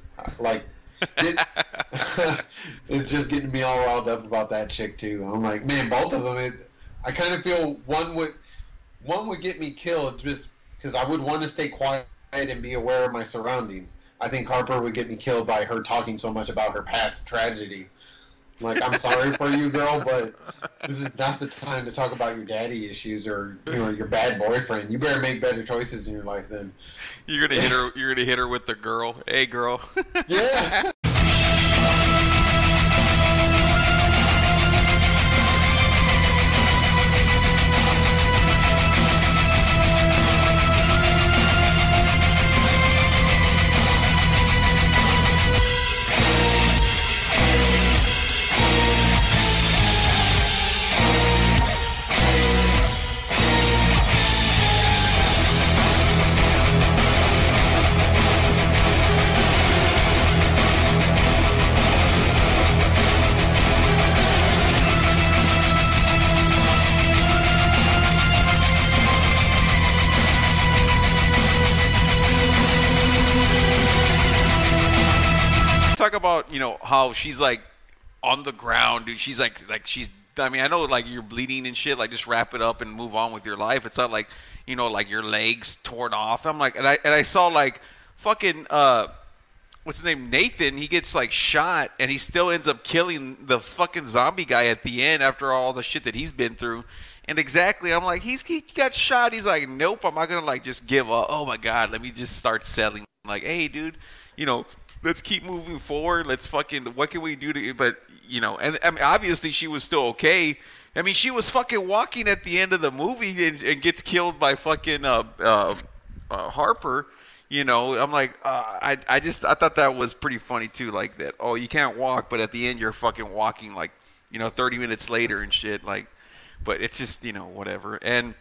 It's just getting me all riled up about that chick too. I'm like, man, both of them. I kind of feel one would get me killed just because I would want to stay quiet and be aware of my surroundings. I think Harper would get me killed by her talking so much about her past tragedy. Like, I'm sorry for you, girl, but this is not the time to talk about your daddy issues or your bad boyfriend. You better make better choices in your life then. You're gonna hit her. You're gonna hit her with the girl. Hey, girl. Yeah. Talk about, how she's like on the ground, dude. She's like she's, I mean, I know like you're bleeding and shit, like just wrap it up and move on with your life. It's not like, like your legs torn off. I'm like, and I saw like fucking what's his name, Nathan, he gets like shot and he still ends up killing the fucking zombie guy at the end after all the shit that he's been through. And exactly, I'm like, he got shot. He's like, nope, I'm not gonna like just give up. Oh my god, let me just start selling. Like, hey, dude, let's keep moving forward. Let's fucking, what can we do to, but, and I mean, obviously she was still okay. I mean, she was fucking walking at the end of the movie and gets killed by fucking Harper. I'm like, I thought that was pretty funny too. Like that, oh, you can't walk, but at the end you're fucking walking like, 30 minutes later and shit. Like, but it's just, whatever. And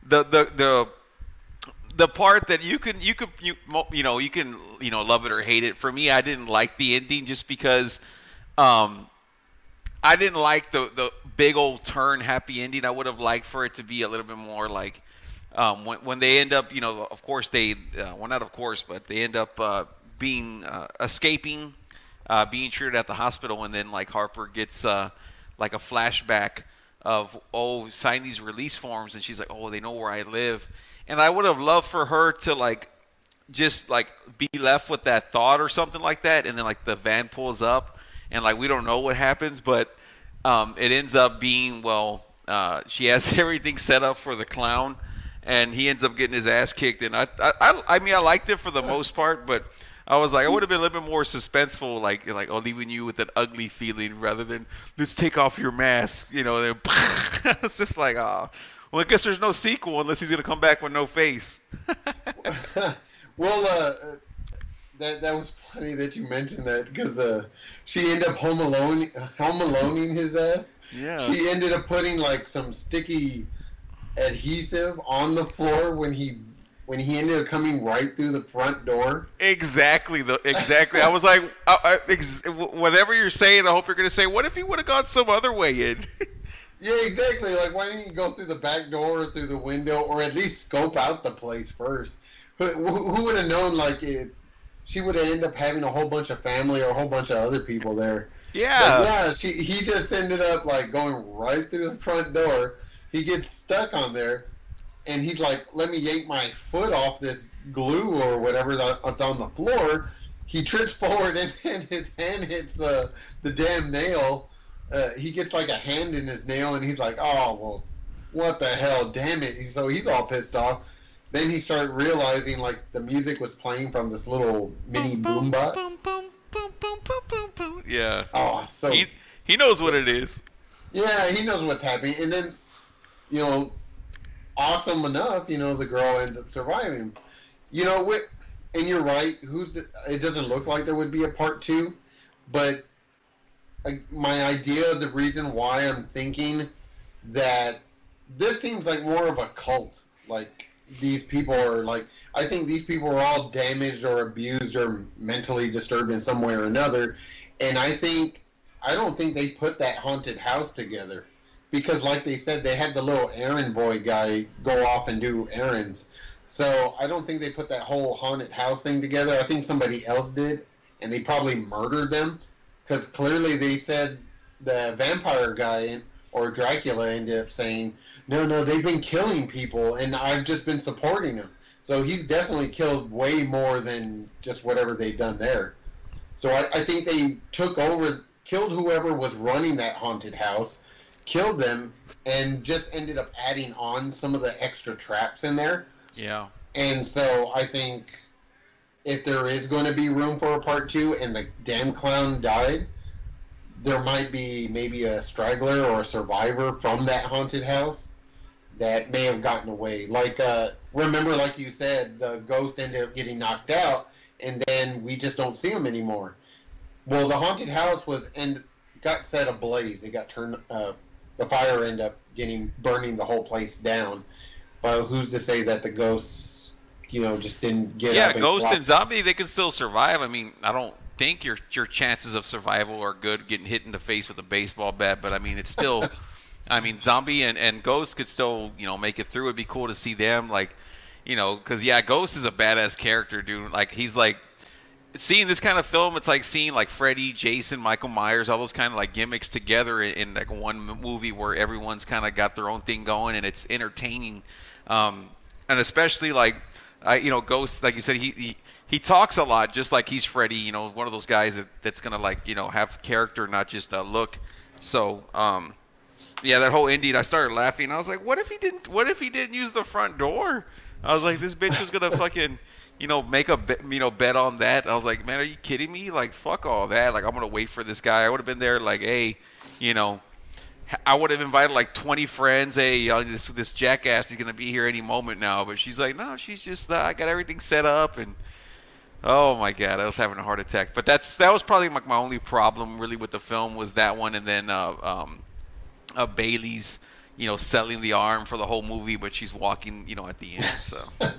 the part that you can love it or hate it. For me, I didn't like the ending just because I didn't like the big old turn happy ending. I would have liked for it to be a little bit more like when they end up, of course they not of course, but they end up being escaping, being treated at the hospital, and then like Harper gets like a flashback of, oh, sign these release forms, and she's like, oh, they know where I live. And I would have loved for her to like just like be left with that thought or something like that, and then like the van pulls up and like we don't know what happens, but it ends up being, she has everything set up for the clown, and he ends up getting his ass kicked. And I mean I liked it for the most part, but I was like, I would have been a little bit more suspenseful, like leaving you with an ugly feeling rather than let's take off your mask, Then, it's just like, oh. Well, I guess there's no sequel unless he's gonna come back with no face. Well, that was funny that you mentioned that because she ended up home aloneing his ass. Yeah. She ended up putting like some sticky adhesive on the floor when he ended up coming right through the front door. Exactly. I was like, whatever you're saying, I hope you're gonna say, what if he would have gone some other way in? Yeah, exactly. Like, why don't you go through the back door or through the window, or at least scope out the place first? Who would have known? Like, she would have ended up having a whole bunch of family or a whole bunch of other people there. But Yeah. yeah, he just ended up like going right through the front door. He gets stuck on there, and he's like, "Let me yank my foot off this glue or whatever that's on the floor." He trips forward, and his hand hits the damn nail. He gets like a hand in his nail, and he's like, "Oh well, what the hell? Damn it!" So he's all pissed off. Then he started realizing like the music was playing from this little mini boombox. Boom, boom, boom, boom, boom, boom, boom. Yeah. Oh, so He knows what it is. yeah, he knows what's happening, and then awesome enough, the girl ends up surviving. And you're right. It doesn't look like there would be a part two, but my idea, the reason why I'm thinking that this seems like more of a cult. Like these people are like, I think these people are all damaged or abused or mentally disturbed in some way or another, and I don't think they put that haunted house together. Because, like they said, they had the little errand boy guy go off and do errands. So I don't think they put that whole haunted house thing together. I think somebody else did, and they probably murdered them. Because clearly they said the vampire guy or Dracula ended up saying, no, they've been killing people, and I've just been supporting them. So he's definitely killed way more than just whatever they've done there. So I think they took over, killed whoever was running that haunted house, killed them, and just ended up adding on some of the extra traps in there. Yeah. And so I think if there is going to be room for a part two and the damn clown died, there might be maybe a straggler or a survivor from that haunted house that may have gotten away. Like, remember, like you said, the ghost ended up getting knocked out, and then we just don't see him anymore. Well, the haunted house got set ablaze. It got turned. The fire ended up burning the whole place down. But who's to say that the ghosts, just didn't get up? Yeah, ghost and zombie, they can still survive. I mean, I don't think your chances of survival are good getting hit in the face with a baseball bat, but I mean, it's still, I mean, zombie and ghost could still, make it through. It'd be cool to see them, like, because Ghost is a badass character, dude. Like, he's like, seeing this kind of film, it's like seeing like Freddy, Jason, Michael Myers, all those kind of like gimmicks together in like one movie where everyone's kind of got their own thing going and it's entertaining. And especially like, Ghost, like you said, he talks a lot, just like he's Freddy, one of those guys that's gonna like, have character, not just a look. So, that whole ending, I started laughing. I was like, what if he didn't use the front door? I was like, this bitch was gonna fucking, make a bet on that. I was like, man, are you kidding me? Like, fuck all that. Like, I'm gonna wait for this guy. I would have been there, like, hey, I would have invited like 20 friends. Hey, this jackass is gonna be here any moment now. But she's like, no, she's just, I got everything set up, and oh my god, I was having a heart attack. But that was probably like my only problem really with the film was that one, and then Bailey's. Selling the arm for the whole movie, but she's walking, at the end. So,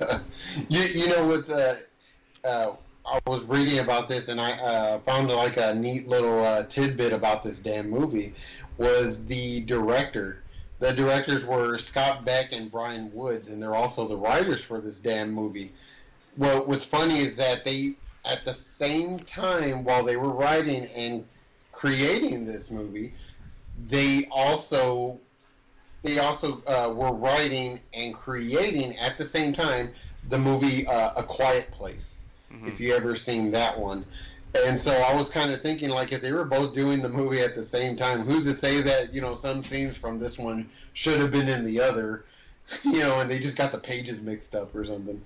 I was reading about this, and I found like a neat little tidbit about this damn movie. Was the director? The directors were Scott Beck and Brian Woods, and they're also the writers for this damn movie. What was funny is that they, at the same time, while they were writing and creating this movie, they also were writing and creating at the same time the movie A Quiet Place, if you ever seen that one. And so I was kind of thinking, like, if they were both doing the movie at the same time, who's to say that, some scenes from this one should have been in the other, and they just got the pages mixed up or something.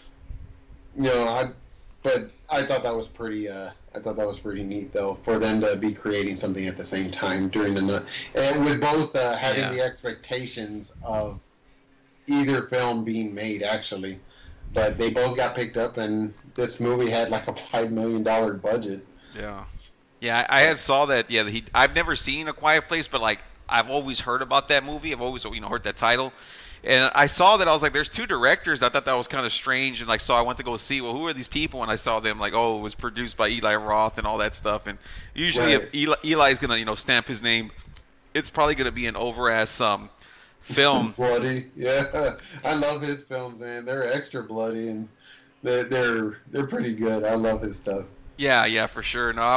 But I thought that was pretty. I thought that was pretty neat, though, for them to be creating something at the same time during the and with both having the expectations of either film being made, actually. But they both got picked up, and this movie had like a $5 million budget. Yeah, I had saw that. Yeah, I've never seen A Quiet Place, but like I've always heard about that movie. I've always heard that title. And I saw that, I was like, there's two directors. I thought that was kind of strange. And like, so I went to go see, well, who are these people? And I saw them like, oh, it was produced by Eli Roth and all that stuff. And usually if Eli's going to, stamp his name it's probably going to be an over-ass film. Bloody, yeah. I love his films, man. They're extra bloody and they're pretty good. I love his stuff. Yeah, for sure. No,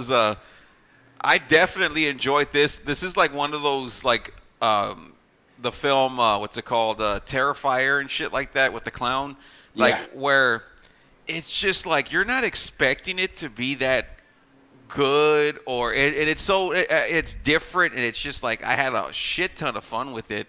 I definitely enjoyed this. This is like one of those like the film what's it called, Terrifier and shit like that with the clown, like where it's just like you're not expecting it to be that good, or and it's so it's different, and it's just like I had a shit ton of fun with it.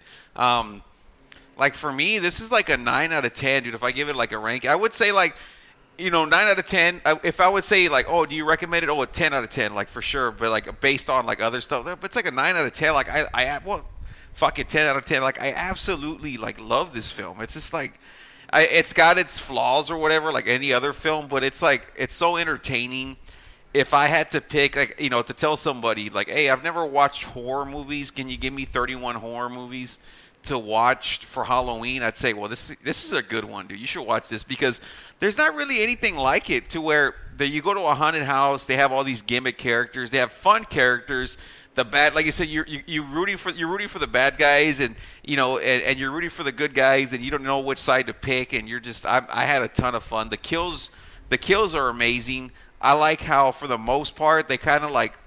Like for me, this is like a 9 out of 10, dude. If I give it like a rank, I would say like, 9 out of 10. If I would say like, oh, do you recommend it? Oh, a 10 out of 10, like for sure. But like based on like other stuff, but it's like a 9 out of 10. Like fucking 10 out of 10. Like I absolutely like love this film. It's just like, it's got its flaws or whatever, like any other film, but it's like it's so entertaining. If I had to pick, like, to tell somebody like, hey, I've never watched horror movies. Can you give me 31 horror movies to watch for Halloween? I'd say, well, this is a good one, dude. You should watch this, because there's not really anything like it, to where you go to a haunted house, they have all these gimmick characters, they have fun characters. The bad, like you said, you're rooting for the bad guys, and and you're rooting for the good guys, and you don't know which side to pick, and you're just I had a ton of fun. The kills are amazing. I like how, for the most part, they kind of like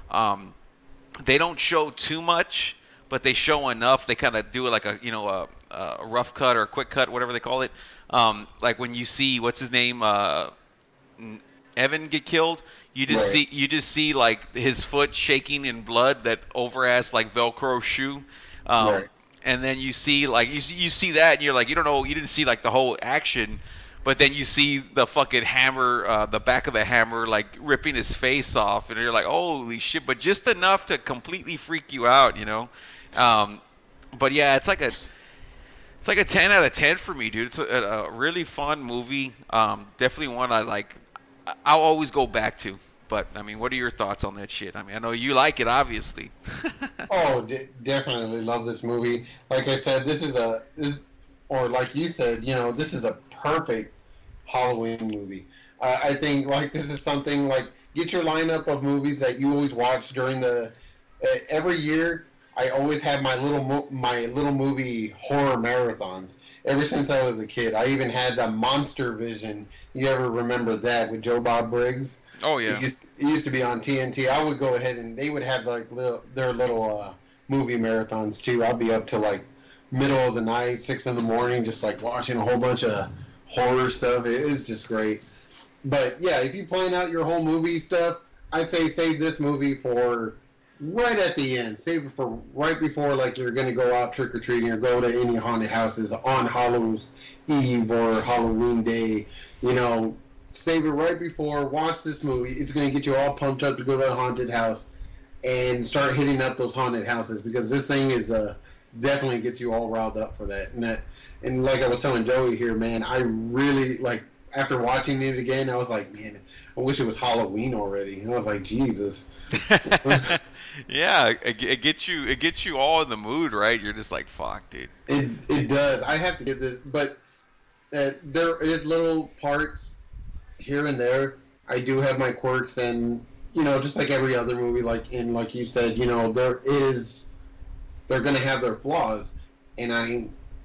they don't show too much, but they show enough. They kind of do it like a rough cut or a quick cut, whatever they call it. Like when you see what's his name, Evan, get killed, you just see like his foot shaking in blood, that over-ass like Velcro shoe. And then you see like you see that, and you're like, you didn't see like the whole action. But then you see the fucking hammer, the back of the hammer, like ripping his face off, and you're like, holy shit! But just enough to completely freak you out, But yeah, it's like a 10 out of 10 for me, dude. It's a really fun movie. Definitely one I like. I'll always go back to. But I mean, what are your thoughts on that shit? I mean, I know you like it, obviously. Definitely love this movie. Like I said, or like you said, this is a perfect Halloween movie. I think like this is something like, get your lineup of movies that you always watch during every year. I always have my little movie horror marathons ever since I was a kid. I even had the Monster Vision. You ever remember that with Joe Bob Briggs? Oh yeah. It used to be on TNT. I would go ahead and they would have like their little movie marathons too. I'd be up to like middle of the night, 6 a.m, just like watching a whole bunch of horror stuff. It is just great. But yeah, if you plan out your whole movie stuff, I say save this movie for right at the end. Save it for right before like you're going to go out trick-or-treating or go to any haunted houses on Halloween's Eve or Halloween Day. Save it right before. Watch this movie. It's going to get you all pumped up to go to a haunted house and start hitting up those haunted houses, because this thing is definitely gets you all riled up for that. And like I was telling Joey here, man, I really like, after watching it again, I was like, man, I wish it was Halloween already. And I was like, Jesus. Yeah, it gets you all in the mood, right? You're just like, fuck, dude. It does. I have to get this, but there is little parts here and there. I do have my quirks, and just like every other movie, like you said, they're going to have their flaws, and I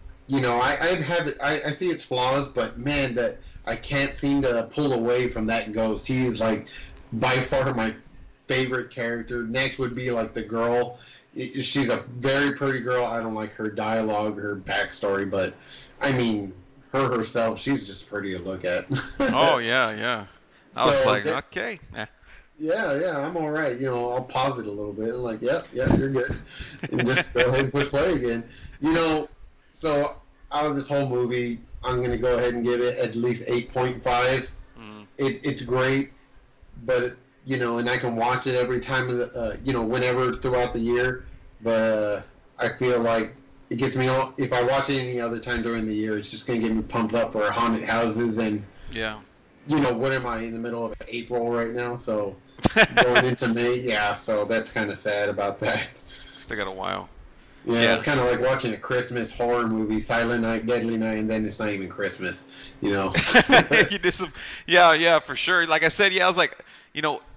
see its flaws, but man, that I can't seem to pull away from that ghost. He is like by far my favorite character. Next would be like the girl. She's a very pretty girl. I don't like her dialogue, her backstory, but I mean, her herself, she's just pretty to look at. Oh yeah. I was like, okay. Yeah, I'm all right. I'll pause it a little bit. I'm like, yep, you're good. And just go ahead and push play again. So out of this whole movie, I'm going to go ahead and give it at least 8.5. It's great, but, and I can watch it every time, whenever throughout the year. But I feel like it gets me all, if I watch it any other time during the year, it's just going to get me pumped up for haunted houses. And, what am I, in the middle of April right now? So going into May, so that's kind of sad about that. Still got a while. Yeah, it's kind of like watching a Christmas horror movie, Silent Night, Deadly Night, and then it's not even Christmas, You just, yeah, for sure. Like I said, I was like,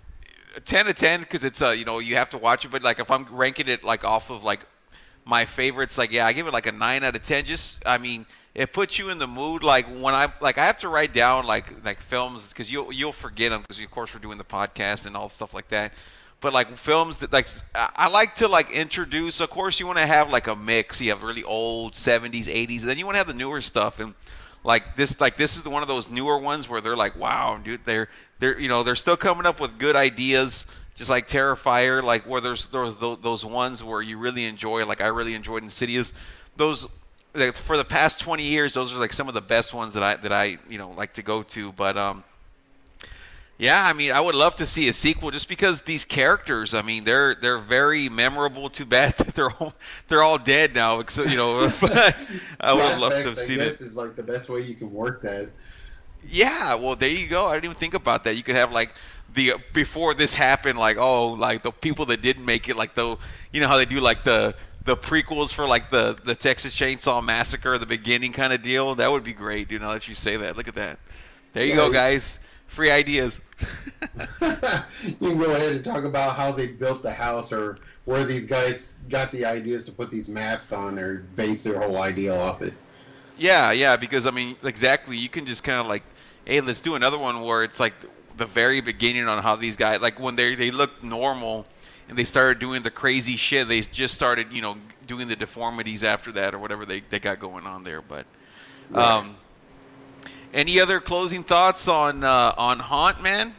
10 to 10 because it's you have to watch it. But like if I'm ranking it like off of like my favorites, like I give it like a 9 out of 10. Just I mean, it puts you in the mood. Like when I have to write down like films because you'll forget them because of course we're doing the podcast and all stuff like that. But like films that like I like to like introduce. Of course, you want to have like a mix. You have really old 70s, 80s, and then you want to have the newer stuff. And like this is one of those newer ones where they're like, wow, dude, they're still coming up with good ideas, just like Terrifier. Like where there's those ones where you really enjoy. Like I really enjoyed Insidious. Those like, for the past 20 years, those are like some of the best ones that I like to go to. But yeah, I mean, I would love to see a sequel just because these characters, I mean, they're very memorable. Too bad that they're all dead now. So, I would love to have seen it. I guess is like the best way you can work that. Yeah, well, there you go. I didn't even think about that. You could have like before this happened, like like the people that didn't make it, like how they do like the prequels for like the Texas Chainsaw Massacre, the beginning kind of deal. That would be great, dude. Now that you say that, look at that. There you go, guys. Free ideas. You can go ahead and talk about how they built the house or where these guys got the ideas to put these masks on or base their whole idea off it. Yeah, because I mean, exactly. You can just kind of like, hey, let's do another one where it's like the very beginning on how these guys, like when they looked normal and they started doing the crazy shit, they just started, doing the deformities after that or whatever they got going on there. But, right. Any other closing thoughts on Haunt, man?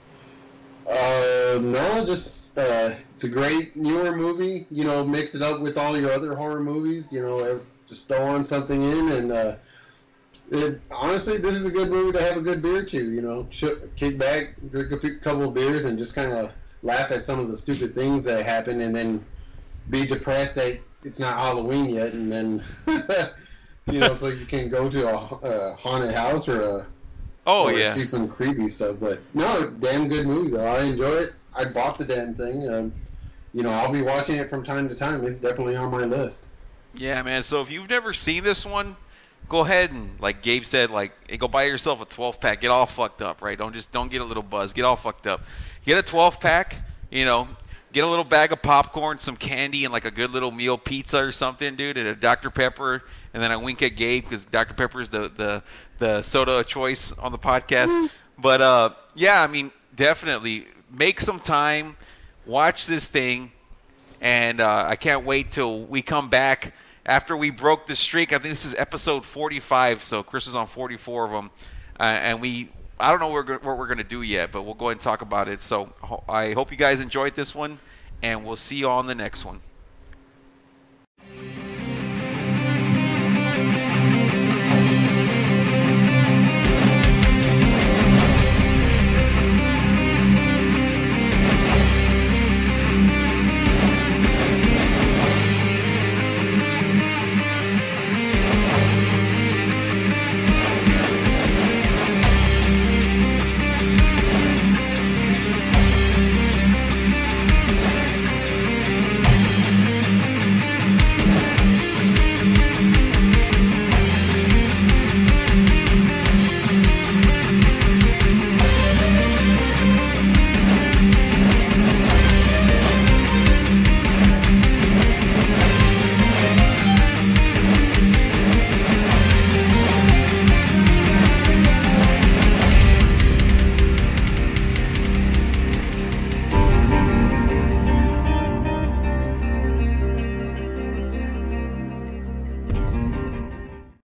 No, just it's a great newer movie. Mix it up with all your other horror movies. Just throw on something in, and honestly, this is a good movie to have a good beer to. Kick back, drink a couple of beers, and just kind of laugh at some of the stupid things that happen, and then be depressed that it's not Halloween yet, and then. So you can go to a haunted house or see some creepy stuff. But no, damn good movie though. I enjoy it. I bought the damn thing. I'll be watching it from time to time. It's definitely on my list. Yeah, man. So if you've never seen this one, go ahead and like Gabe said, like hey, go buy yourself a 12-pack. Get all fucked up, right? Don't get a little buzz. Get all fucked up. Get a 12-pack. Get a little bag of popcorn, some candy, and like a good little meal pizza or something, dude, and a Dr. Pepper, and then I wink at Gabe because Dr. Pepper is the soda of choice on the podcast. Mm. But yeah, I mean, definitely make some time, watch this thing, and I can't wait till we come back after we broke the streak. I think this is episode 45, so Chris was on 44 of them, and I don't know what we're going to do yet, but we'll go ahead and talk about it. So I hope you guys enjoyed this one, and we'll see you on the next one.